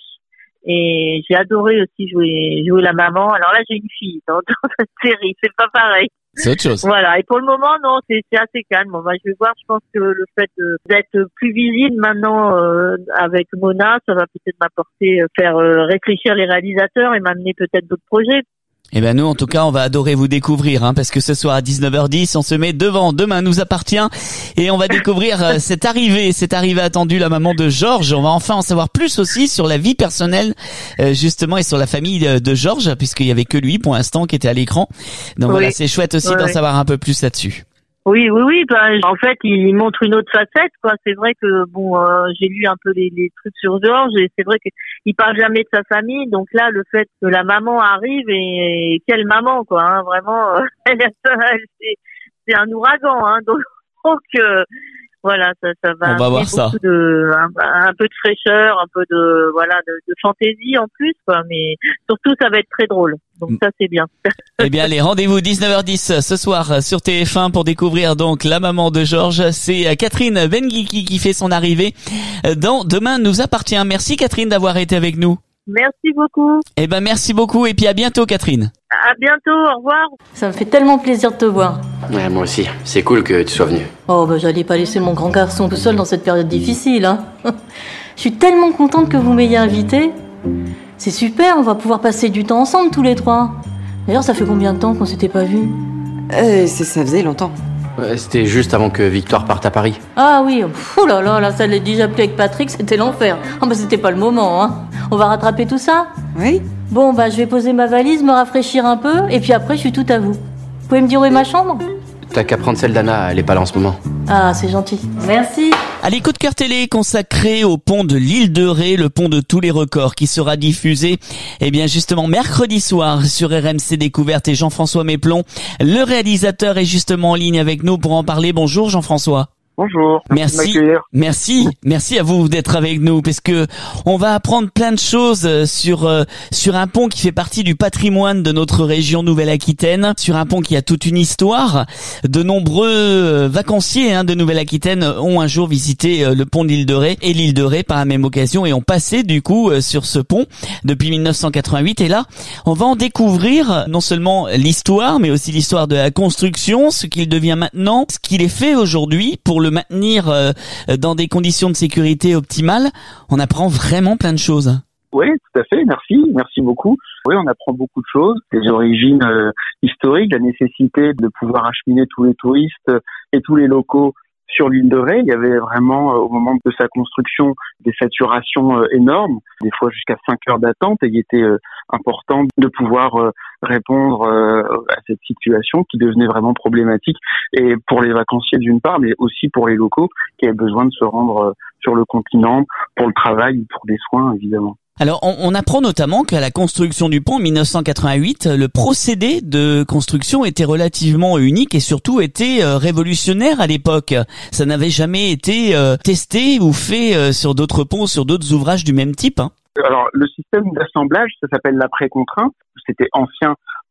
Et j'ai adoré aussi jouer jouer la maman. Alors là, j'ai une fille dans, dans cette série, c'est pas pareil. C'est autre chose. Voilà. Et pour le moment, non, c'est c'est assez calme. Bon, bah, je vais voir. Je pense que le fait de, d'être plus visible maintenant euh, avec Mona, ça va peut-être m'apporter, euh, faire euh, réfléchir les réalisateurs et m'amener peut-être d'autres projets. Eh ben nous, en tout cas, on va adorer vous découvrir, hein, parce que ce soir à dix-neuf heures dix, on se met devant Demain nous appartient et on va découvrir euh, cette arrivée, cette arrivée attendue, la maman de Georges. On va enfin en savoir plus aussi sur la vie personnelle, euh, justement, et sur la famille de, de Georges, puisqu'il y avait que lui pour l'instant qui était à l'écran. Donc oui. Voilà, c'est chouette aussi ouais, d'en ouais. savoir un peu plus là-dessus. Oui, oui, oui. Ben, en fait, il montre une autre facette, quoi. C'est vrai que bon, euh, j'ai lu un peu les, les trucs sur Georges et c'est vrai qu'il parle jamais de sa famille. Donc là, le fait que la maman arrive et, et quelle maman, quoi. Hein, vraiment, euh, elle, elle, c'est, c'est un ouragan. Hein, donc, donc euh, voilà, ça, ça va. On va voir ça. De, un, un peu de fraîcheur, un peu de voilà, de, de fantaisie en plus, quoi. Mais surtout, ça va être très drôle. Donc ça c'est bien. Eh bien allez, rendez-vous dix-neuf heures dix ce soir sur T F un pour découvrir donc la maman de Georges. C'est Catherine Benguigui qui fait son arrivée dans Demain nous appartient. Merci Catherine d'avoir été avec nous. Merci beaucoup. Eh ben merci beaucoup et puis à bientôt Catherine. À bientôt, au revoir. Ça me fait tellement plaisir de te voir. Ouais, moi aussi. C'est cool que tu sois venue. Oh bah j'allais pas laisser mon grand garçon tout seul dans cette période difficile, hein. Je suis tellement contente que vous m'ayez invitée. C'est super, on va pouvoir passer du temps ensemble tous les trois. D'ailleurs, ça fait combien de temps qu'on s'était pas vus? Euh, c'est, ça faisait longtemps. Ouais, c'était juste avant que Victoire parte à Paris. Ah oui, oh là là, là, ça l'est déjà appelé avec Patrick, c'était l'enfer. Ah bah c'était pas le moment, hein. On va rattraper tout ça? Oui. Bon, bah je vais poser ma valise, me rafraîchir un peu, et puis après je suis tout à vous. Vous pouvez me dire où est ma chambre? T'as qu'à prendre celle d'Anna, elle est pas là en ce moment. Ah, c'est gentil. Merci. Allez, coup de cœur télé consacré au pont de l'île de Ré, le pont de tous les records qui sera diffusé, eh bien, justement, mercredi soir sur R M C Découverte et Jean-François Méplon. Le réalisateur est justement en ligne avec nous pour en parler. Bonjour Jean-François. Bonjour. Merci, merci, merci à vous d'être avec nous parce que on va apprendre plein de choses sur euh, sur un pont qui fait partie du patrimoine de notre région Nouvelle-Aquitaine, sur un pont qui a toute une histoire. De nombreux vacanciers hein, de Nouvelle-Aquitaine ont un jour visité euh, le pont de l'île de Ré et l'île de Ré par la même occasion et ont passé du coup euh, sur ce pont depuis mille neuf cent quatre-vingt-huit. Et là, on va en découvrir non seulement l'histoire, mais aussi l'histoire de la construction, ce qu'il devient maintenant, ce qu'il est fait aujourd'hui pour le maintenir euh, dans des conditions de sécurité optimales. On apprend vraiment plein de choses. Oui, tout à fait. Merci. Merci beaucoup. Oui, on apprend beaucoup de choses. Les origines euh, historiques, la nécessité de pouvoir acheminer tous les touristes et tous les locaux sur l'île de Ré. Il y avait vraiment, euh, au moment de sa construction, des saturations euh, énormes, des fois jusqu'à cinq heures d'attente, et il était euh, important de pouvoir euh, répondre euh, à cette situation qui devenait vraiment problématique, et pour les vacanciers d'une part, mais aussi pour les locaux qui avaient besoin de se rendre euh, sur le continent pour le travail ou pour des soins, évidemment. Alors, on, on apprend notamment qu'à la construction du pont en mille neuf cent quatre-vingt-huit, le procédé de construction était relativement unique et surtout était euh, révolutionnaire à l'époque. Ça n'avait jamais été euh, testé ou fait euh, sur d'autres ponts, sur d'autres ouvrages du même type. Hein. Alors, le système d'assemblage, ça s'appelle l'après-contrainte. C'était ancien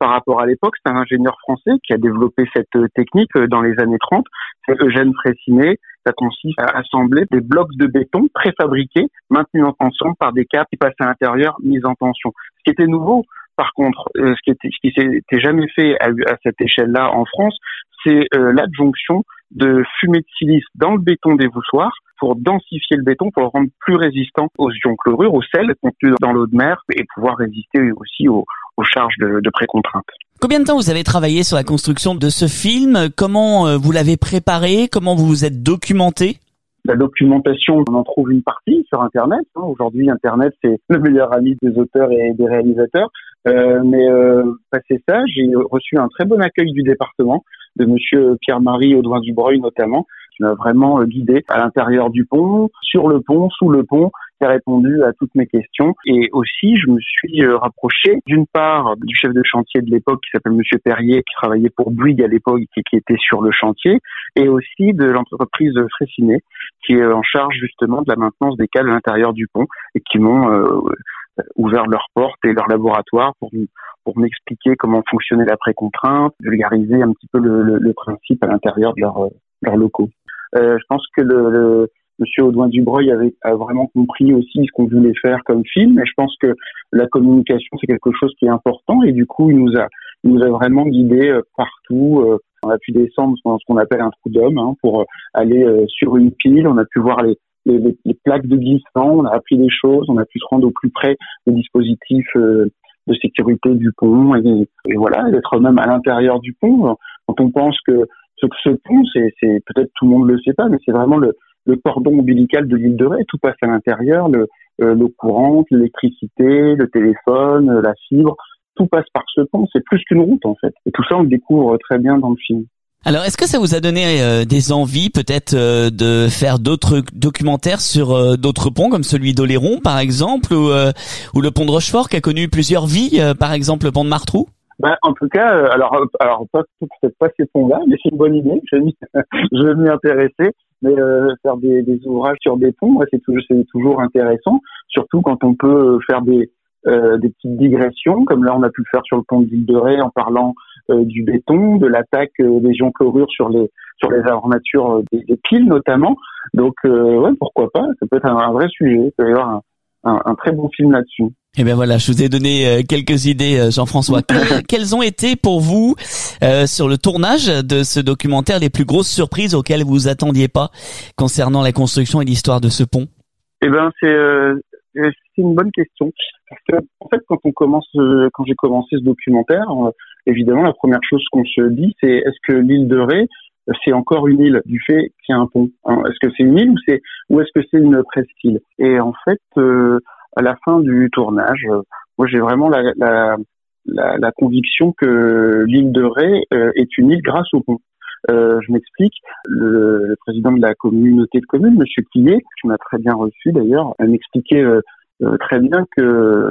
par rapport à l'époque, c'est un ingénieur français qui a développé cette technique dans les années trente. C'est Eugène Fraissinet. Ça consiste à assembler des blocs de béton préfabriqués, maintenus en tension par des câbles qui passent à l'intérieur, mis en tension. Ce qui était nouveau, par contre, euh, ce qui était, ce qui s'était jamais fait à, à cette échelle-là en France, c'est euh, l'adjonction de fumée de silice dans le béton des voussoirs pour densifier le béton, pour le rendre plus résistant aux ions chlorure, au sel contenu dans l'eau de mer et pouvoir résister aussi aux, aux charges de, de précontrainte. Combien de temps vous avez travaillé sur la construction de ce film ? Comment euh, vous l'avez préparé ? Comment vous vous êtes documenté ? La documentation, on en trouve une partie sur Internet. Hein. Aujourd'hui, Internet, c'est le meilleur ami des auteurs et des réalisateurs. Euh, mais euh, passé ça, j'ai reçu un très bon accueil du département, de monsieur Pierre-Marie Audouin-Dubreuil notamment, qui m'a vraiment euh, guidé à l'intérieur du pont, sur le pont, sous le pont, qui a répondu à toutes mes questions. Et aussi, je me suis euh, rapproché d'une part du chef de chantier de l'époque, qui s'appelle monsieur Perrier, qui travaillait pour Bouygues à l'époque et qui était sur le chantier, et aussi de l'entreprise Fraissinet, qui est en charge justement de la maintenance des câbles à l'intérieur du pont et qui m'ont euh, ouvert leurs portes et leur laboratoire pour pour m'expliquer comment fonctionnait la précontrainte, vulgariser un petit peu le, le, le principe à l'intérieur de leurs leurs locaux. Euh, je pense que le, le monsieur Audouin-Dubreuil avait a vraiment compris aussi ce qu'on voulait faire comme film, et je pense que la communication c'est quelque chose qui est important, et du coup il nous a il nous a vraiment guidés partout. On a pu descendre dans ce qu'on appelle un trou d'homme hein, pour aller euh, sur une pile. On a pu voir les, les, les plaques de glissement, on a appris des choses, on a pu se rendre au plus près des dispositifs euh, de sécurité du pont et, et voilà, d'être même à l'intérieur du pont. Quand on pense que ce, ce pont, c'est, c'est peut-être tout le monde le sait pas, mais c'est vraiment le, le cordon ombilical de l'île de Ré. Tout passe à l'intérieur, le, euh, l'eau courante, l'électricité, le téléphone, la fibre. Tout passe par ce pont, c'est plus qu'une route en fait. Et tout ça, on le découvre très bien dans le film. Alors, est-ce que ça vous a donné euh, des envies peut-être euh, de faire d'autres documentaires sur euh, d'autres ponts, comme celui d'Oléron par exemple, ou, euh, ou le pont de Rochefort qui a connu plusieurs vies, euh, par exemple le pont de Martrou ? Bah, en tout cas, euh, alors, alors pas, peut-être pas ces ponts-là, mais c'est une bonne idée. Je vais m'y, je vais m'y intéresser. Mais euh, faire des, des ouvrages sur des ponts, ouais, c'est, toujours, c'est toujours intéressant, surtout quand on peut faire des Euh, des petites digressions, comme là on a pu le faire sur le pont de l'île de Ré en parlant euh, du béton, de l'attaque euh, des ions chlorure sur les sur les armatures euh, des, des piles notamment. Donc euh, ouais, pourquoi pas, ça peut être un, un vrai sujet, il peut y avoir un, un, un très bon film là-dessus. Eh bien voilà, je vous ai donné euh, quelques idées, euh, Jean-François. Quelles ont été pour vous, euh, sur le tournage de ce documentaire, les plus grosses surprises auxquelles vous vous attendiez pas concernant la construction et l'histoire de ce pont ? Eh ben c'est euh, c'est une bonne question. Parce que, en fait, quand on commence, euh, quand j'ai commencé ce documentaire, euh, évidemment, la première chose qu'on se dit, c'est est-ce que l'île de Ré, c'est encore une île du fait qu'il y a un pont hein? Est-ce que c'est une île ou c'est ou est-ce que c'est une presqu'île ? Et en fait, euh, à la fin du tournage, euh, moi, j'ai vraiment la, la, la, la conviction que l'île de Ré euh, est une île grâce au pont. Euh, je m'explique. Le, le président de la communauté de communes, monsieur Quillet, qui m'a très bien reçu d'ailleurs, m'expliquait euh, euh, très bien que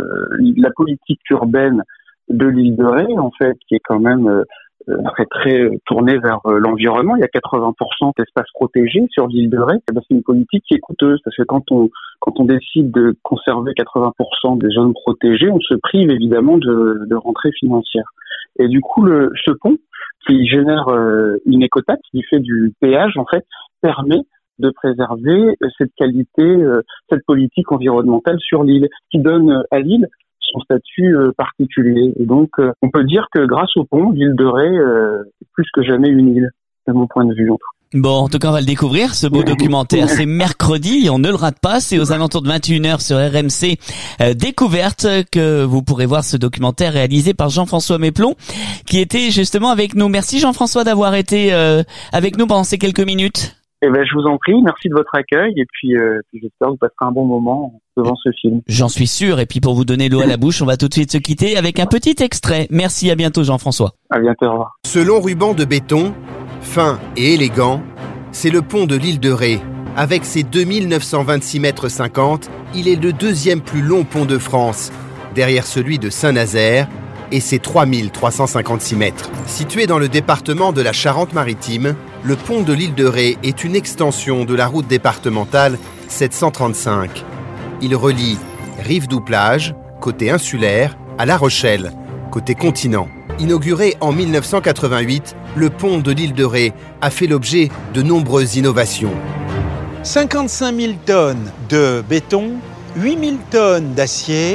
la politique urbaine de l'île de Ré, en fait, qui est quand même euh, très très tournée vers euh, l'environnement, il y a quatre-vingts pour cent d'espaces protégés sur l'île de Ré. Et ben, c'est une politique qui est coûteuse parce que quand on quand on décide de conserver quatre-vingts pour cent des zones protégées, on se prive évidemment de, de rentrées financières. Et du coup, le, ce pont qui génère euh, une écotaxe, qui fait du péage, en fait, permet de préserver cette qualité, euh, cette politique environnementale sur l'île, qui donne à l'île son statut euh, particulier. Et donc, euh, on peut dire que grâce au pont, l'île de Ré euh, est plus que jamais une île, de mon point de vue. Bon, en tout cas, on va le découvrir, ce beau documentaire. C'est mercredi, on ne le rate pas. C'est aux alentours de vingt et une heures sur R M C euh, Découverte que vous pourrez voir ce documentaire réalisé par Jean-François Méplon, qui était justement avec nous. Merci Jean-François d'avoir été euh, avec nous pendant ces quelques minutes. Eh ben, je vous en prie, merci de votre accueil et puis, euh, puis j'espère que vous passerez un bon moment devant ce film. J'en suis sûr. Et puis pour vous donner l'eau à la bouche, on va tout de suite se quitter avec un petit extrait. Merci, à bientôt Jean-François. À bientôt, au revoir. Ce long ruban de béton, fin et élégant, c'est le pont de l'île de Ré. Avec ses deux mille neuf cent vingt-six mètres cinquante, il est le deuxième plus long pont de France, derrière celui de Saint-Nazaire et ses trois mille trois cent cinquante-six mètres. Situé dans le département de la Charente-Maritime, le pont de l'île de Ré est une extension de la route départementale sept cent trente-cinq. Il relie Rive-Doux-Plage, côté insulaire, à La Rochelle, côté continent. Inauguré en mille neuf cent quatre-vingt-huit, le pont de l'île de Ré a fait l'objet de nombreuses innovations. cinquante-cinq mille tonnes de béton, huit mille tonnes d'acier,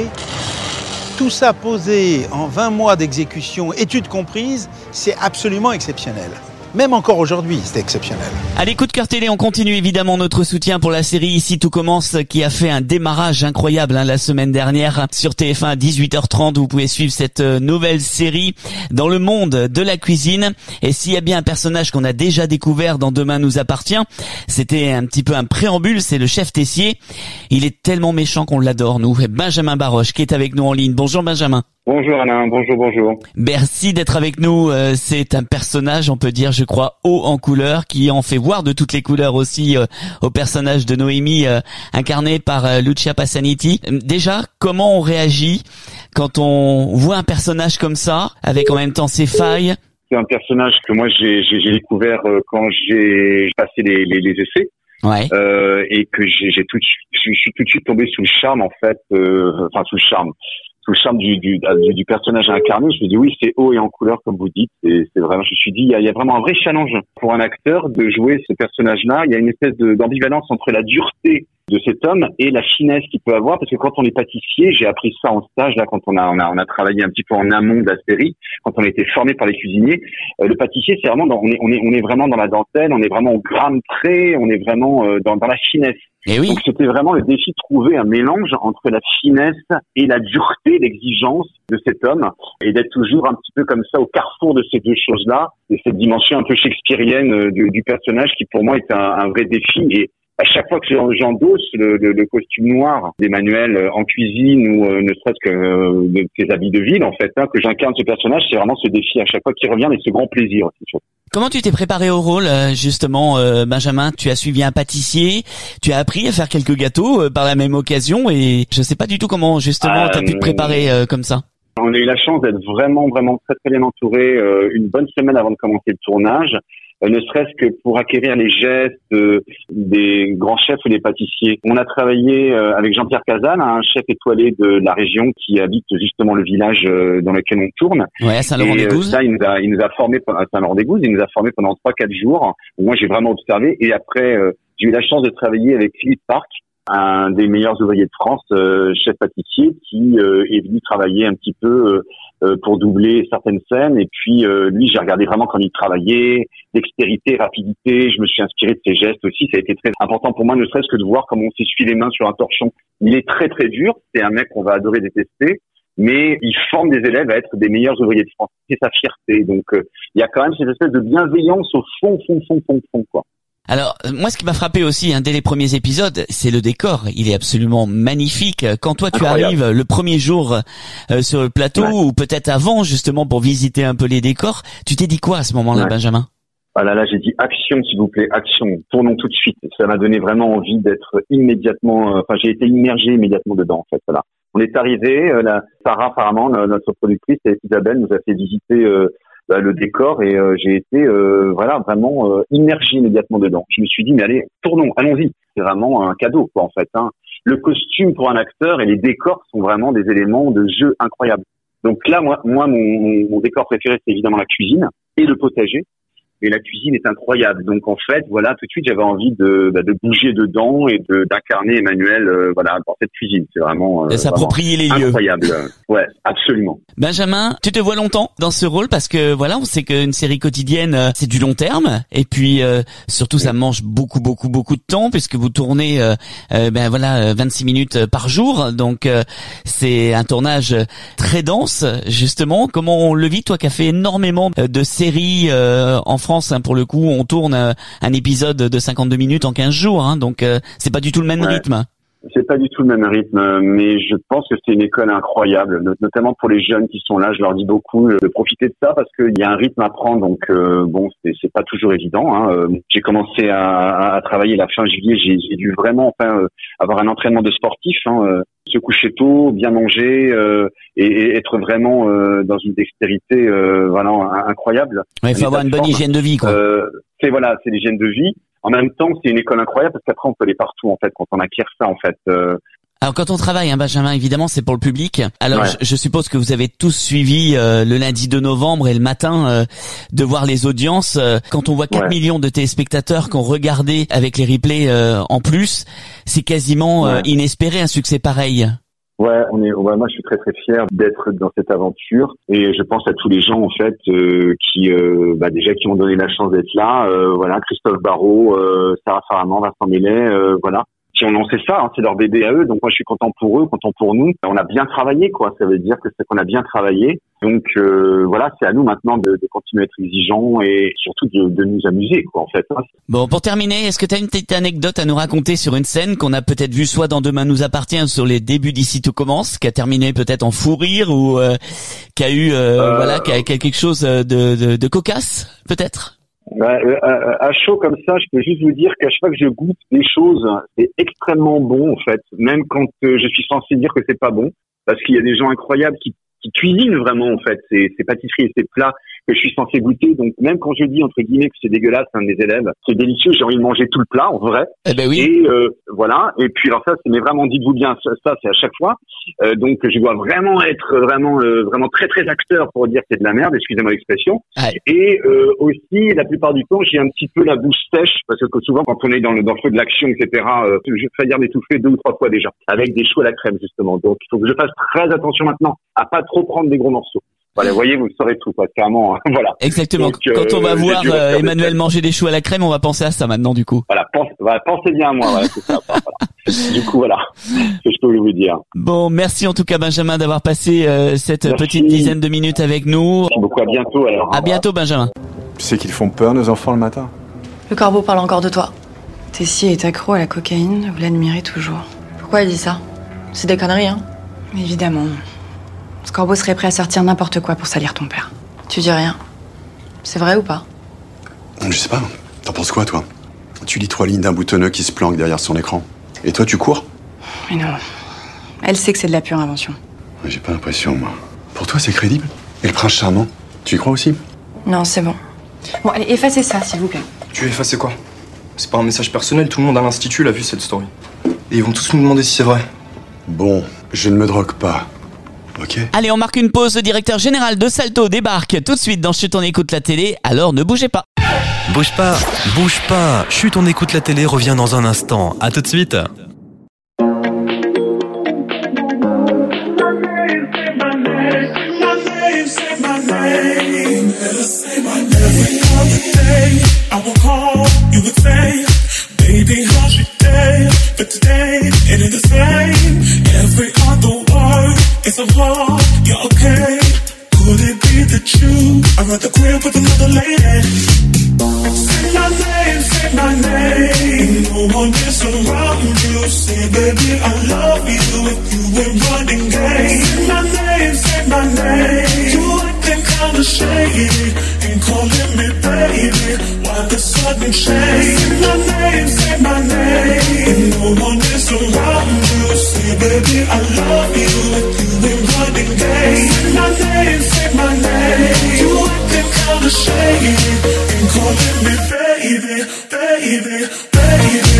tout ça posé en vingt mois d'exécution, études comprises, c'est absolument exceptionnel. Même encore aujourd'hui, c'est exceptionnel. Allez, coup de cœur télé, on continue évidemment notre soutien pour la série Ici tout commence, qui a fait un démarrage incroyable hein, la semaine dernière sur T F un à dix-huit heures trente. Vous pouvez suivre cette nouvelle série dans le monde de la cuisine. Et s'il y a bien un personnage qu'on a déjà découvert dans Demain nous appartient, c'était un petit peu un préambule, c'est le chef Tessier. Il est tellement méchant qu'on l'adore, nous. Benjamin Baroche qui est avec nous en ligne. Bonjour Benjamin. Bonjour Alain, bonjour, bonjour. Merci d'être avec nous. Euh, c'est un personnage, on peut dire, je crois, haut en couleur, qui en fait voir de toutes les couleurs aussi euh, au personnage de Noémie, euh, incarné par euh, Lucia Passaniti. Déjà, comment on réagit quand on voit un personnage comme ça, avec en même temps ses failles? C'est un personnage que moi j'ai, j'ai, j'ai découvert euh, quand j'ai passé les, les, les essais. Ouais. Euh, et que j'ai, j'ai tout de suite, je suis tout de suite tombé sous le charme en fait, euh, enfin sous le charme. Sous le charme du, du, du, du personnage incarné, je me dis oui, c'est haut et en couleur comme vous dites. Et c'est vraiment, je me suis dit, il y, a, il y a vraiment un vrai challenge pour un acteur de jouer ce personnage-là. Il y a une espèce de, d'ambivalence entre la dureté de cet homme et la finesse qu'il peut avoir, parce que quand on est pâtissier, j'ai appris ça en stage là, quand on a on a on a travaillé un petit peu en amont de la série, quand on a été formé par les cuisiniers. Euh, le pâtissier, c'est vraiment dans, on est on est on est vraiment dans la dentelle, on est vraiment au gramme près, on est vraiment euh, dans dans la finesse. Et oui. Donc c'était vraiment le défi de trouver un mélange entre la finesse et la dureté, l'exigence de cet homme, et d'être toujours un petit peu comme ça au carrefour de ces deux choses-là, et cette dimension un peu shakespearienne du, du personnage qui pour moi est un, un vrai défi. Et à chaque fois que j'endosse le, le, le costume noir d'Emmanuel en cuisine ou euh, ne serait-ce que euh, de ses habits de ville, en fait, hein, que j'incarne ce personnage, c'est vraiment ce défi à chaque fois qui revient et ce grand plaisir. C'est sûr. Comment tu t'es préparé au rôle, justement, euh, Benjamin? Tu as suivi un pâtissier, tu as appris à faire quelques gâteaux euh, par la même occasion, et je sais pas du tout comment, justement, euh, tu as pu te préparer euh, comme ça. On a eu la chance d'être vraiment, vraiment très, très bien entouré euh, une bonne semaine avant de commencer le tournage. Euh, ne serait-ce que pour acquérir les gestes euh, des grands chefs ou des pâtissiers. On a travaillé euh, avec Jean-Pierre Cazal, un chef étoilé de la région qui habite justement le village euh, dans lequel on tourne. Ouais, à Saint-Laurent-des-Gouzes. Et euh, ça, il nous a, il nous a formé à Saint-Laurent-des-Gouzes. Il nous a formé pendant trois, quatre jours. Moi, j'ai vraiment observé. Et après, euh, j'ai eu la chance de travailler avec Philippe Parc, un des meilleurs ouvriers de France, euh, chef pâtissier, qui euh, est venu travailler un petit peu euh, pour doubler certaines scènes. Et puis euh, lui, j'ai regardé vraiment quand il travaillait, dextérité, rapidité. Je me suis inspiré de ses gestes aussi. Ça a été très important pour moi, ne serait-ce que de voir comment on s'essuie les mains sur un torchon. Il est très très dur. C'est un mec qu'on va adorer détester, mais il forme des élèves à être des meilleurs ouvriers de France. C'est sa fierté. Donc euh, il y a quand même cette espèce de bienveillance au fond, fond, fond, fond, fond, quoi. Alors, moi, ce qui m'a frappé aussi, hein, dès les premiers épisodes, c'est le décor. Il est absolument magnifique. Quand toi, tu Incroyable. arrives le premier jour euh, sur le plateau, ouais. ou peut-être avant, justement, pour visiter un peu les décors, tu t'es dit quoi à ce moment-là, ouais. Benjamin? Ah là là, j'ai dit action, s'il vous plaît, action. Tournons tout de suite. Ça m'a donné vraiment envie d'être immédiatement, euh, enfin, j'ai été immergé immédiatement dedans, en fait, voilà. On est arrivé, euh, la, Sarah, apparemment, notre productrice, Isabelle, nous a fait visiter, euh, Bah, le décor, et euh, j'ai été euh, voilà vraiment euh, immergé immédiatement dedans. Je me suis dit mais allez, tournons, allons-y. C'est vraiment un cadeau quoi en fait. Hein. Le costume pour un acteur et les décors sont vraiment des éléments de jeu incroyables. Donc là moi moi mon, mon décor préféré c'est évidemment la cuisine et le potager. Et la cuisine est incroyable. Donc en fait, voilà, tout de suite j'avais envie de bah, de bouger dedans et de d'incarner Emmanuel euh, voilà dans cette cuisine. C'est vraiment euh, de s'approprier les lieux. Incroyable. Ouais, absolument. Benjamin, tu te vois longtemps dans ce rôle parce que voilà, on sait qu'une série quotidienne euh, c'est du long terme et puis euh, surtout ça mange beaucoup beaucoup beaucoup de temps puisque vous tournez euh, euh, ben voilà vingt-six minutes par jour. Donc euh, c'est un tournage très dense justement. Comment on le vit toi qui as fait énormément de séries euh, en France, hein, pour le coup, on tourne euh, un épisode de cinquante-deux minutes en quinze jours, hein, donc euh, c'est pas du tout le même ouais. rythme. C'est pas du tout le même rythme, mais je pense que c'est une école incroyable, notamment pour les jeunes qui sont là. Je leur dis beaucoup de profiter de ça parce qu'il y a un rythme à prendre. Donc euh, bon, c'est, c'est pas toujours évident. Hein. J'ai commencé à, à travailler la fin juillet. J'ai, j'ai dû vraiment enfin euh, avoir un entraînement de sportif, hein, euh, se coucher tôt, bien manger euh, et, et être vraiment euh, dans une dextérité euh, voilà incroyable. Il faut avoir une bonne hygiène de vie, quoi. Euh, c'est voilà, c'est l'hygiène de vie. En même temps, c'est une école incroyable parce qu'après on peut aller partout en fait quand on acquiert ça en fait. Euh, Alors quand on travaille, hein, Benjamin, évidemment, c'est pour le public. Alors Ouais. je, je suppose que vous avez tous suivi euh, le lundi deux novembre et le matin euh, de voir les audiences. Euh, quand on voit quatre Ouais. millions de téléspectateurs qui ont regardé avec les replays euh, en plus, c'est quasiment euh, Ouais. inespéré un succès pareil. Ouais, on est. Ouais, moi, je suis très très fier d'être dans cette aventure et je pense à tous les gens en fait euh, qui, euh, bah, déjà qui ont donné la chance d'être là. Euh, voilà, Christophe Barrault, euh, Sarah Faraman, Vincent Mellet, euh, voilà, qui ont lancé ça. Hein, c'est leur bébé à eux. Donc moi, je suis content pour eux, content pour nous. On a bien travaillé, quoi. Ça veut dire que c'est qu'on a bien travaillé. Donc euh, voilà, c'est à nous maintenant de, de continuer à être exigeants et surtout de, de nous amuser, quoi, en fait. Hein. Bon, pour terminer, est-ce que tu as une petite anecdote à nous raconter sur une scène qu'on a peut-être vue soit dans Demain nous appartient, sur les débuts d'Ici tout commence, qui a terminé peut-être en fou rire ou euh, qui a eu euh, Euh, voilà, qui a, qui a quelque chose de, de, de cocasse, peut-être? Ouais, euh, euh, à chaud comme ça, je peux juste vous dire qu'à chaque fois que je goûte des choses, c'est extrêmement bon en fait, même quand euh, je suis censé dire que c'est pas bon, parce qu'il y a des gens incroyables qui, qui cuisinent vraiment en fait ces, ces pâtisseries et ces plats que je suis censé goûter. Donc même quand je dis entre guillemets que c'est dégueulasse, un de mes élèves, c'est délicieux, j'ai envie de manger tout le plat en vrai. Eh ben oui. Et euh, voilà. Et puis alors ça, c'est mais vraiment dites-vous bien, ça, ça c'est à chaque fois. Euh, donc je dois vraiment être vraiment euh, vraiment très très acteur pour dire que c'est de la merde, excusez-moi l'expression. Ouais. Et euh, aussi la plupart du temps, j'ai un petit peu la bouche sèche parce que souvent quand on est dans le dans le feu de l'action, et cetera. Euh, je vais faillir m'étouffer deux ou trois fois déjà avec des choux à la crème justement. Donc il faut que je fasse très attention maintenant à pas trop prendre des gros morceaux. Voilà, vous voyez, vous le saurez tout, quoi, clairement. Hein, voilà. Exactement. Donc, Quand on va euh, voir j'ai dû euh, refaire des Emmanuel tests. manger des choux à la crème, on va penser à ça maintenant du coup. Voilà, pense, voilà, pensez bien à moi, voilà, c'est ça. Voilà. Du coup, voilà, ce que je peux vous dire. Bon, merci en tout cas Benjamin d'avoir passé euh, cette Merci. petite dizaine de minutes avec nous. Merci beaucoup, à bientôt alors. À bientôt Benjamin. Tu sais qu'ils font peur, nos enfants, le matin. Le corbeau parle encore de toi. Tessie est accro à la cocaïne, vous l'admirez toujours. Pourquoi il dit ça? C'est des conneries, hein? Évidemment. Ce corbeau serait prêt à sortir n'importe quoi pour salir ton père. Tu dis rien. C'est vrai ou pas? Je sais pas. T'en penses quoi, toi? Tu lis trois lignes d'un boutonneux qui se planque derrière son écran. Et toi, tu cours? Mais non. Elle sait que c'est de la pure invention. Ouais, j'ai pas l'impression, moi. Pour toi, c'est crédible? Et le prince charmant? Tu y crois aussi? Non, c'est bon. Bon, allez, effacez ça, s'il vous plaît. Tu veux effacer quoi? C'est pas un message personnel, tout le monde à l'Institut l'a vu cette story. Et ils vont tous nous demander si c'est vrai. Bon, je ne me drogue pas. Ok? Allez, on marque une pause. Le directeur général de Salto débarque tout de suite dans Chut, on écoute la télé. Alors ne bougez pas. Bouge pas, bouge pas. Chut, on écoute la télé, revient dans un instant. À tout de suite. I will call, you would say, baby, how's your day? But today, it ain't the same. Every other word is a lie. You're okay. Could it be that you are at the crib with another lady? Say my name, say my name. No one is around you. Say, baby, I love you. If you ain't running game. Say my name, say my name. You acting kinda shady. Ain't calling me baby. Why the sudden change? Say my name, say my name. No one is around you. Say, baby, I love you. If you ain't running game. Say my name, say my name. You acting kinda shady. Ain't calling me baby, baby, baby,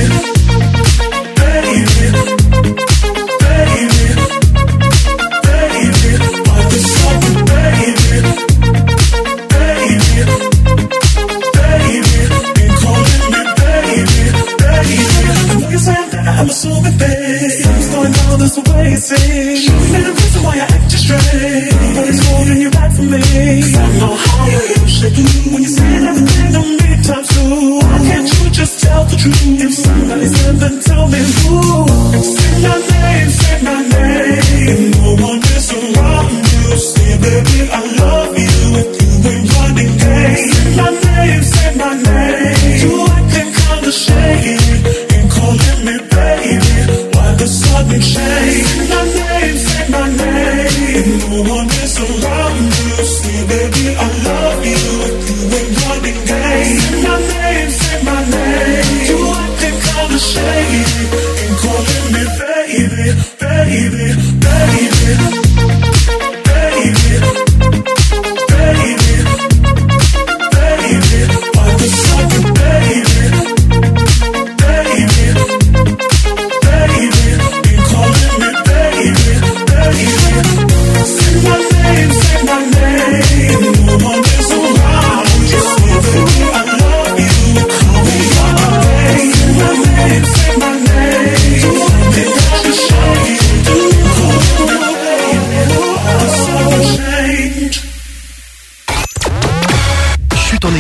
baby, baby, baby. Why the sudden baby, baby, baby? Ain't calling me baby, baby. I know you're saying that I'm assuming, babe. Things going down, that's the way it seems. Shouldn't be the reason why I act just straight, but it's holding you back from me. 'Cause I know how you usually do when you're saying everything to me times two. Why can't you just tell the truth? If somebody's in, then tell me who. Say my name, say my name. No one is around you. Say, baby, I love you. If you ain't running game. Say my name, say my name. You acting kinda shady. Ain't calling me baby. Why the sudden change? Say my name, say my name. No one is around you. Say, baby, I love you. If you ain't running game. Say my name, say my name. You acting kinda shady. Ain't calling me baby, baby, baby, baby, baby, baby. Why the sudden baby, baby, baby? Ain't calling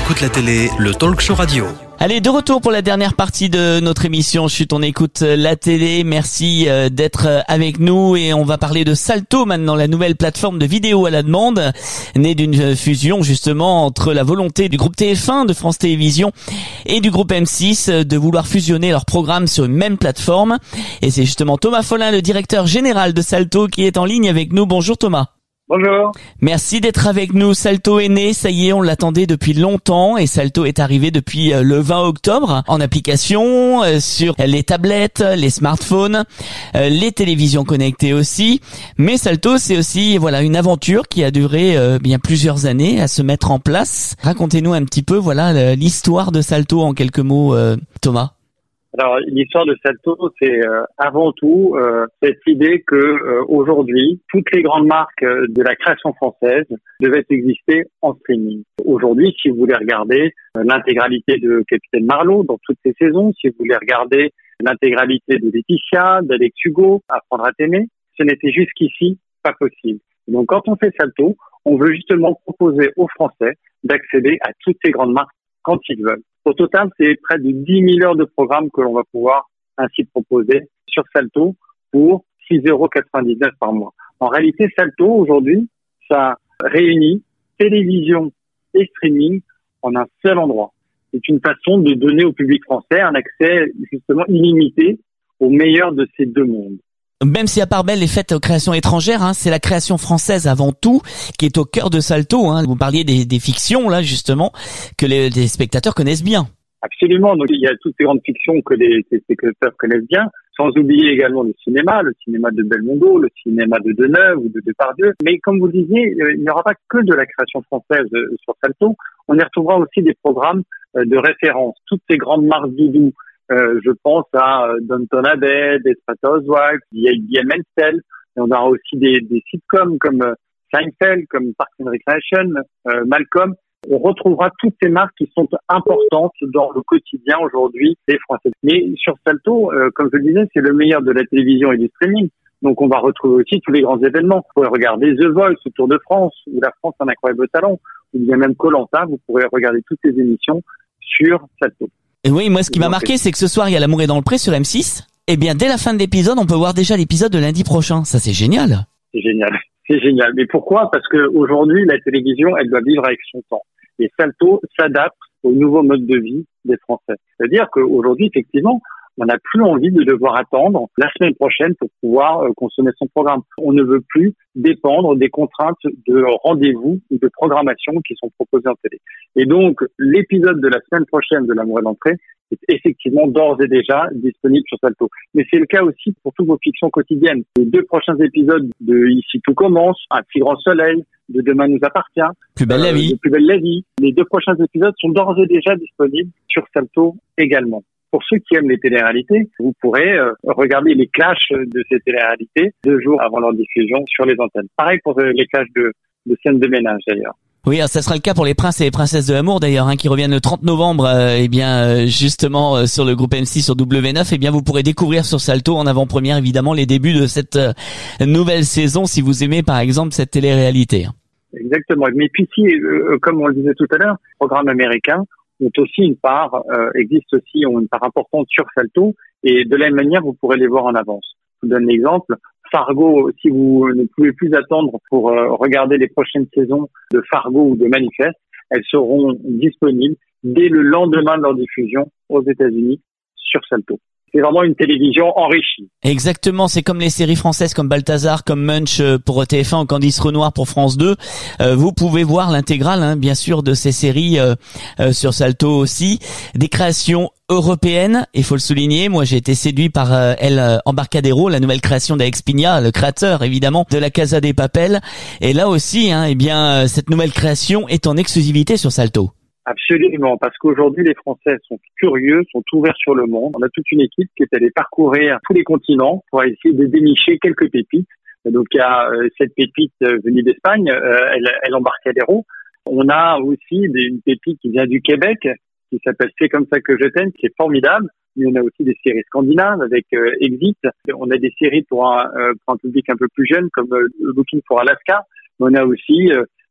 écoute la télé, le talk show radio. Allez, de retour pour la dernière partie de notre émission Chut, on écoute la télé. Merci d'être avec nous et on va parler de Salto maintenant, la nouvelle plateforme de vidéo à la demande, née d'une fusion justement entre la volonté du groupe T F un de France Télévisions et du groupe M six de vouloir fusionner leurs programmes sur une même plateforme. Et c'est justement Thomas Follin, le directeur général de Salto, qui est en ligne avec nous. Bonjour Thomas. Bonjour. Merci d'être avec nous. Salto est né, ça y est, on l'attendait depuis longtemps et Salto est arrivé depuis le vingt octobre en application euh, sur les tablettes, les smartphones, euh, les télévisions connectées aussi. Mais Salto, c'est aussi voilà une aventure qui a duré euh, bien plusieurs années à se mettre en place. Racontez-nous un petit peu voilà l'histoire de Salto en quelques mots, euh, Thomas. Alors l'histoire de Salto, c'est euh, avant tout euh, cette idée que euh, aujourd'hui toutes les grandes marques euh, de la création française devaient exister en streaming. Aujourd'hui, si vous voulez regarder euh, l'intégralité de Capitaine Marlowe dans toutes ses saisons, si vous voulez regarder l'intégralité de Laetitia, d'Alex Hugo, Apprendre à t'aimer, ce n'était jusqu'ici pas possible. Donc quand on fait Salto, on veut justement proposer aux Français d'accéder à toutes ces grandes marques quand ils veulent. Au total, c'est près de dix mille heures de programme que l'on va pouvoir ainsi proposer sur Salto pour six euros quatre-vingt-dix-neuf par mois. En réalité, Salto, aujourd'hui, ça réunit télévision et streaming en un seul endroit. C'est une façon de donner au public français un accès justement illimité au meilleur de ces deux mondes. Même si à part belle est faite aux créations étrangères, hein, c'est la création française avant tout qui est au cœur de Salto. Hein. Vous parliez des, des fictions là justement que les, les spectateurs connaissent bien. Absolument. Donc il y a toutes ces grandes fictions que les, les spectateurs connaissent bien, sans oublier également le cinéma, le cinéma de Belmondo, le cinéma de Deneuve ou de Depardieu. Mais comme vous le disiez, il n'y aura pas que de la création française sur Salto. On y retrouvera aussi des programmes de référence. Toutes ces grandes marques doudou. Euh, je pense à euh, Downton Abbey, Desperate Housewives, il y a I M L, et on aura aussi des, des sitcoms comme euh, Seinfeld, comme Parks and Recreation, euh, Malcolm. On retrouvera toutes ces marques qui sont importantes dans le quotidien aujourd'hui des Français. Mais sur Salto, euh, comme je le disais, c'est le meilleur de la télévision et du streaming. Donc on va retrouver aussi tous les grands événements. Vous pourrez regarder The Voice, le Tour de France, ou La France un incroyable talent, ou bien même Koh-Lanta. Vous pourrez regarder toutes ces émissions sur Salto. Et oui, moi ce qui m'a marqué, c'est que ce soir il y a L'amour est dans le pré sur M six. Et bien dès la fin de l'épisode, on peut voir déjà l'épisode de lundi prochain. Ça c'est génial. C'est génial, c'est génial. Mais pourquoi ? Parce que aujourd'hui la télévision, elle doit vivre avec son temps. Et Salto s'adapte au nouveau mode de vie des Français. C'est-à-dire qu'aujourd'hui, effectivement, on n'a plus envie de devoir attendre la semaine prochaine pour pouvoir euh, consommer son programme. On ne veut plus dépendre des contraintes de rendez-vous ou de programmation qui sont proposées en télé. Et donc, l'épisode de la semaine prochaine de L'amour est l'entrée est effectivement d'ores et déjà disponible sur Salto. Mais c'est le cas aussi pour toutes vos fictions quotidiennes. Les deux prochains épisodes de Ici tout commence, Un petit grand soleil, de Demain nous appartient, Plus belle la vie. euh, de Plus belle la vie. Les deux prochains épisodes sont d'ores et déjà disponibles sur Salto également. Pour ceux qui aiment les téléréalités, vous pourrez euh, regarder les clashs de ces téléréalités deux jours avant leur diffusion sur les antennes. Pareil pour euh, les clashs de, de scènes de ménage d'ailleurs. Oui, ça sera le cas pour les princes et les princesses de l'amour d'ailleurs, hein, qui reviennent le trente novembre, euh, et bien euh, justement euh, sur le groupe M six sur W neuf. Et bien vous pourrez découvrir sur Salto en avant-première évidemment les débuts de cette euh, nouvelle saison si vous aimez par exemple cette télé-réalité. Exactement. Mais puis si, euh, comme on le disait tout à l'heure, les programmes américains ont aussi une part, euh, existent aussi, ont une part importante sur Salto, et de la même manière, vous pourrez les voir en avance. Je vous donne l'exemple. Fargo, si vous ne pouvez plus attendre pour euh, regarder les prochaines saisons de Fargo ou de Manifest, elles seront disponibles dès le lendemain de leur diffusion aux États-Unis sur Salto. C'est vraiment une télévision enrichie. Exactement, c'est comme les séries françaises comme Balthazar, comme Munch pour T F un ou Candice Renoir pour France deux. Euh, vous pouvez voir l'intégrale, hein, bien sûr, de ces séries euh, euh, sur Salto aussi. Des créations européennes, il faut le souligner. Moi, j'ai été séduit par euh, El Embarcadero, la nouvelle création d'Alex Pina, le créateur, évidemment, de la Casa des Papel. Et là aussi, hein, eh bien, euh, cette nouvelle création est en exclusivité sur Salto. Absolument, parce qu'aujourd'hui, les Français sont curieux, sont ouverts sur le monde. On a toute une équipe qui est allée parcourir tous les continents pour essayer de dénicher quelques pépites. Donc, il y a euh, cette pépite euh, venue d'Espagne, euh, elle, elle Embarcadero. On a aussi des, une pépite qui vient du Québec, qui s'appelle C'est comme ça que je t'aime, qui est formidable. Mais on a aussi des séries scandinaves avec euh, Exit. On a des séries pour un, euh, pour un public un peu plus jeune, comme euh, Looking for Alaska. On a aussi... Euh,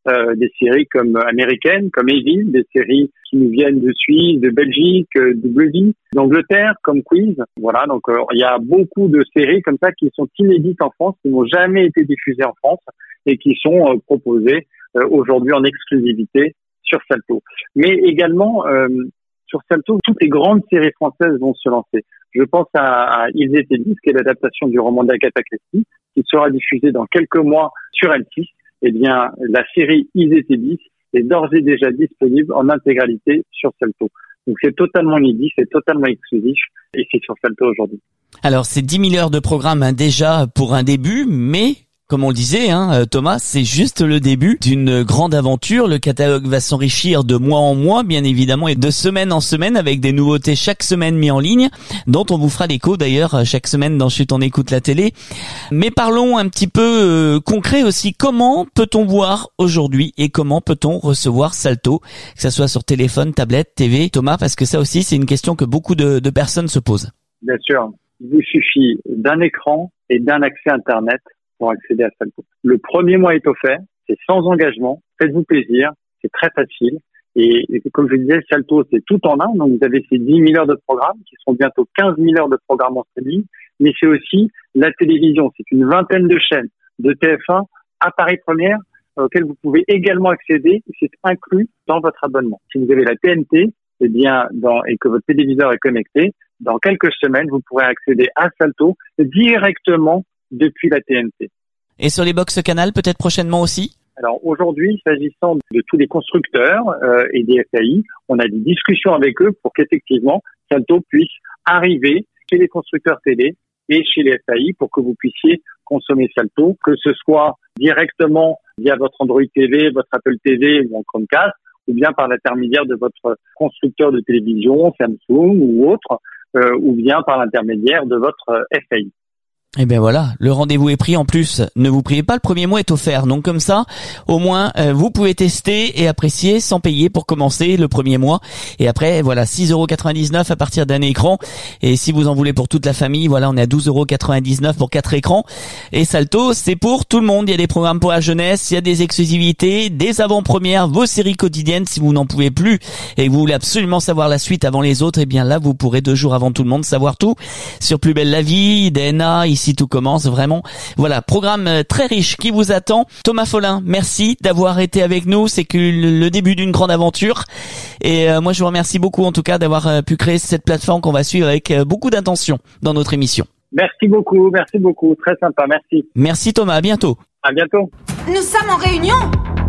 euh, des séries comme américaines, comme Evil, des séries qui nous viennent de Suisse, de Belgique, euh, de W, d'Angleterre, comme Quiz. Voilà, donc euh, il y a beaucoup de séries comme ça qui sont inédites en France, qui n'ont jamais été diffusées en France et qui sont euh, proposées euh, aujourd'hui en exclusivité sur Salto. Mais également euh, sur Salto, toutes les grandes séries françaises vont se lancer. Je pense à, à Ils étaient dix, qui est l'adaptation du roman d'Agatha Christie, qui sera diffusée dans quelques mois sur M six. Eh bien, la série Ils étaient dix est d'ores et déjà disponible en intégralité sur Salto. Donc c'est totalement inédit, c'est totalement exclusif et c'est sur Salto aujourd'hui. Alors c'est dix mille heures de programme hein, déjà pour un début, mais comme on le disait, hein, Thomas, c'est juste le début d'une grande aventure. Le catalogue va s'enrichir de mois en mois, bien évidemment, et de semaine en semaine, avec des nouveautés chaque semaine mis en ligne, dont on vous fera l'écho d'ailleurs chaque semaine dans Chut, on écoute la télé. Mais parlons un petit peu euh, concret aussi. Comment peut-on voir aujourd'hui et comment peut-on recevoir Salto, que ça soit sur téléphone, tablette, T V, Thomas, parce que ça aussi c'est une question que beaucoup de, de personnes se posent. Bien sûr, il vous suffit d'un écran et d'un accès Internet pour accéder à Salto. Le premier mois est offert, c'est sans engagement, faites-vous plaisir, c'est très facile. Et, et comme je disais, Salto, c'est tout en un. Donc, vous avez ces dix mille heures de programme qui sont bientôt quinze mille heures de programme en streaming. Mais c'est aussi la télévision. C'est une vingtaine de chaînes de T F un à Paris Première auxquelles vous pouvez également accéder. C'est inclus dans votre abonnement. Si vous avez la T N T, eh bien, dans, et que votre téléviseur est connecté, dans quelques semaines, vous pourrez accéder à Salto directement depuis la T N T. Et sur les box Canal, peut-être prochainement aussi? Alors aujourd'hui, s'agissant de tous les constructeurs euh, et des F A I, on a des discussions avec eux pour qu'effectivement Salto puisse arriver chez les constructeurs télé et chez les F A I pour que vous puissiez consommer Salto, que ce soit directement via votre Android T V, votre Apple T V ou en Chromecast, ou bien par l'intermédiaire de votre constructeur de télévision, Samsung ou autre, euh, ou bien par l'intermédiaire de votre F A I. Eh bien voilà, le rendez-vous est pris en plus. Ne vous priez pas, le premier mois est offert. Donc comme ça, au moins, euh, vous pouvez tester et apprécier sans payer pour commencer le premier mois. Et après, voilà, six euros quatre-vingt-dix-neuf à partir d'un écran. Et si vous en voulez pour toute la famille, voilà, on est à douze euros quatre-vingt-dix-neuf pour quatre écrans. Et Salto, c'est pour tout le monde. Il y a des programmes pour la jeunesse, il y a des exclusivités, des avant-premières, vos séries quotidiennes si vous n'en pouvez plus et que vous voulez absolument savoir la suite avant les autres. Eh bien là, vous pourrez deux jours avant tout le monde savoir tout sur Plus belle la vie, D N A, ici tout commence, vraiment. Voilà, programme très riche qui vous attend. Thomas Follin, merci d'avoir été avec nous. C'est que le début d'une grande aventure. Et euh, moi, je vous remercie beaucoup, en tout cas, d'avoir euh, pu créer cette plateforme qu'on va suivre avec euh, beaucoup d'intention dans notre émission. Merci beaucoup, merci beaucoup. Très sympa, merci. Merci Thomas, à bientôt. À bientôt. Nous sommes en réunion.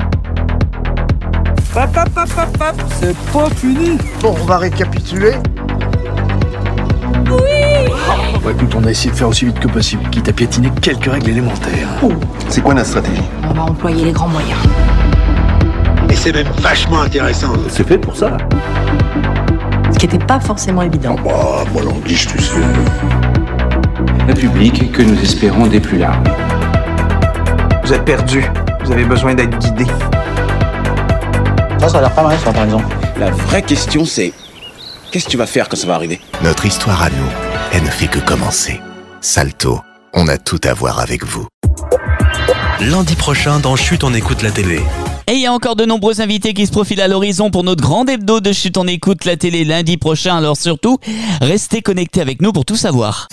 Pap, pap, pap, pap, pap. C'est pas fini. Bon, on va récapituler. Oui. Bon, écoute, on a essayé de faire aussi vite que possible, quitte à piétiner quelques règles élémentaires. C'est quoi notre stratégie? On va employer les grands moyens. Et c'est même vachement intéressant. C'est fait pour ça. Ce qui n'était pas forcément évident. Bah, moi l'anguille, tu sais. Un public que nous espérons des plus larges. Vous êtes perdu. Vous avez besoin d'être guidé. Ça, ça a l'air pas mal, ça, par exemple. La vraie question, c'est... Qu'est-ce que tu vas faire quand ça va arriver? Notre histoire à nous, elle ne fait que commencer. Salto, on a tout à voir avec vous. Lundi prochain, dans Chut, on écoute la télé. Et il y a encore de nombreux invités qui se profilent à l'horizon pour notre grande hebdo de Chut, on écoute la télé lundi prochain. Alors surtout, restez connectés avec nous pour tout savoir.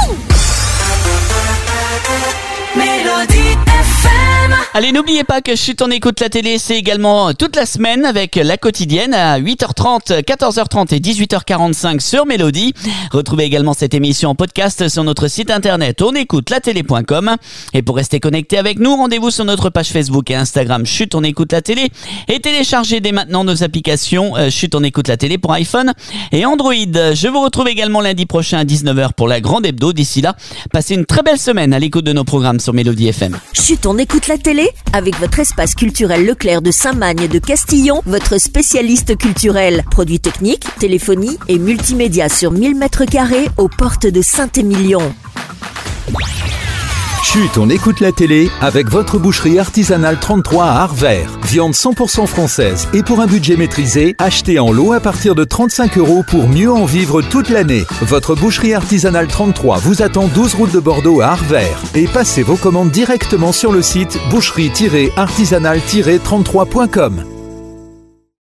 Mélodie F M. Allez, n'oubliez pas que Chut, on écoute la télé, c'est également toute la semaine avec la quotidienne à huit heures trente, quatorze heures trente et dix-huit heures quarante-cinq sur Mélodie. Retrouvez également cette émission en podcast sur notre site internet onécoutelatélé point com. Et pour rester connecté avec nous, rendez-vous sur notre page Facebook et Instagram Chut, on écoute la télé et téléchargez dès maintenant nos applications euh, Chut, on écoute la télé pour iPhone et Android. Je vous retrouve également lundi prochain à dix-neuf heures pour la grande hebdo. D'ici là, passez une très belle semaine à l'écoute de nos programmes sur Mélodie F M. Chut, on écoute la télé avec votre espace culturel Leclerc de Saint-Magne de Castillon, votre spécialiste culturel. Produits techniques, téléphonie et multimédia sur mille mètres carrés aux portes de Saint-Émilion. Chut, on écoute la télé avec votre boucherie artisanale trente-trois à Arvert. Viande cent pour cent française et pour un budget maîtrisé, achetez en lot à partir de trente-cinq euros pour mieux en vivre toute l'année. Votre boucherie artisanale trente-trois vous attend douze route de Bordeaux à Arvert. Et passez vos commandes directement sur le site boucherie artisanale trente-trois point com.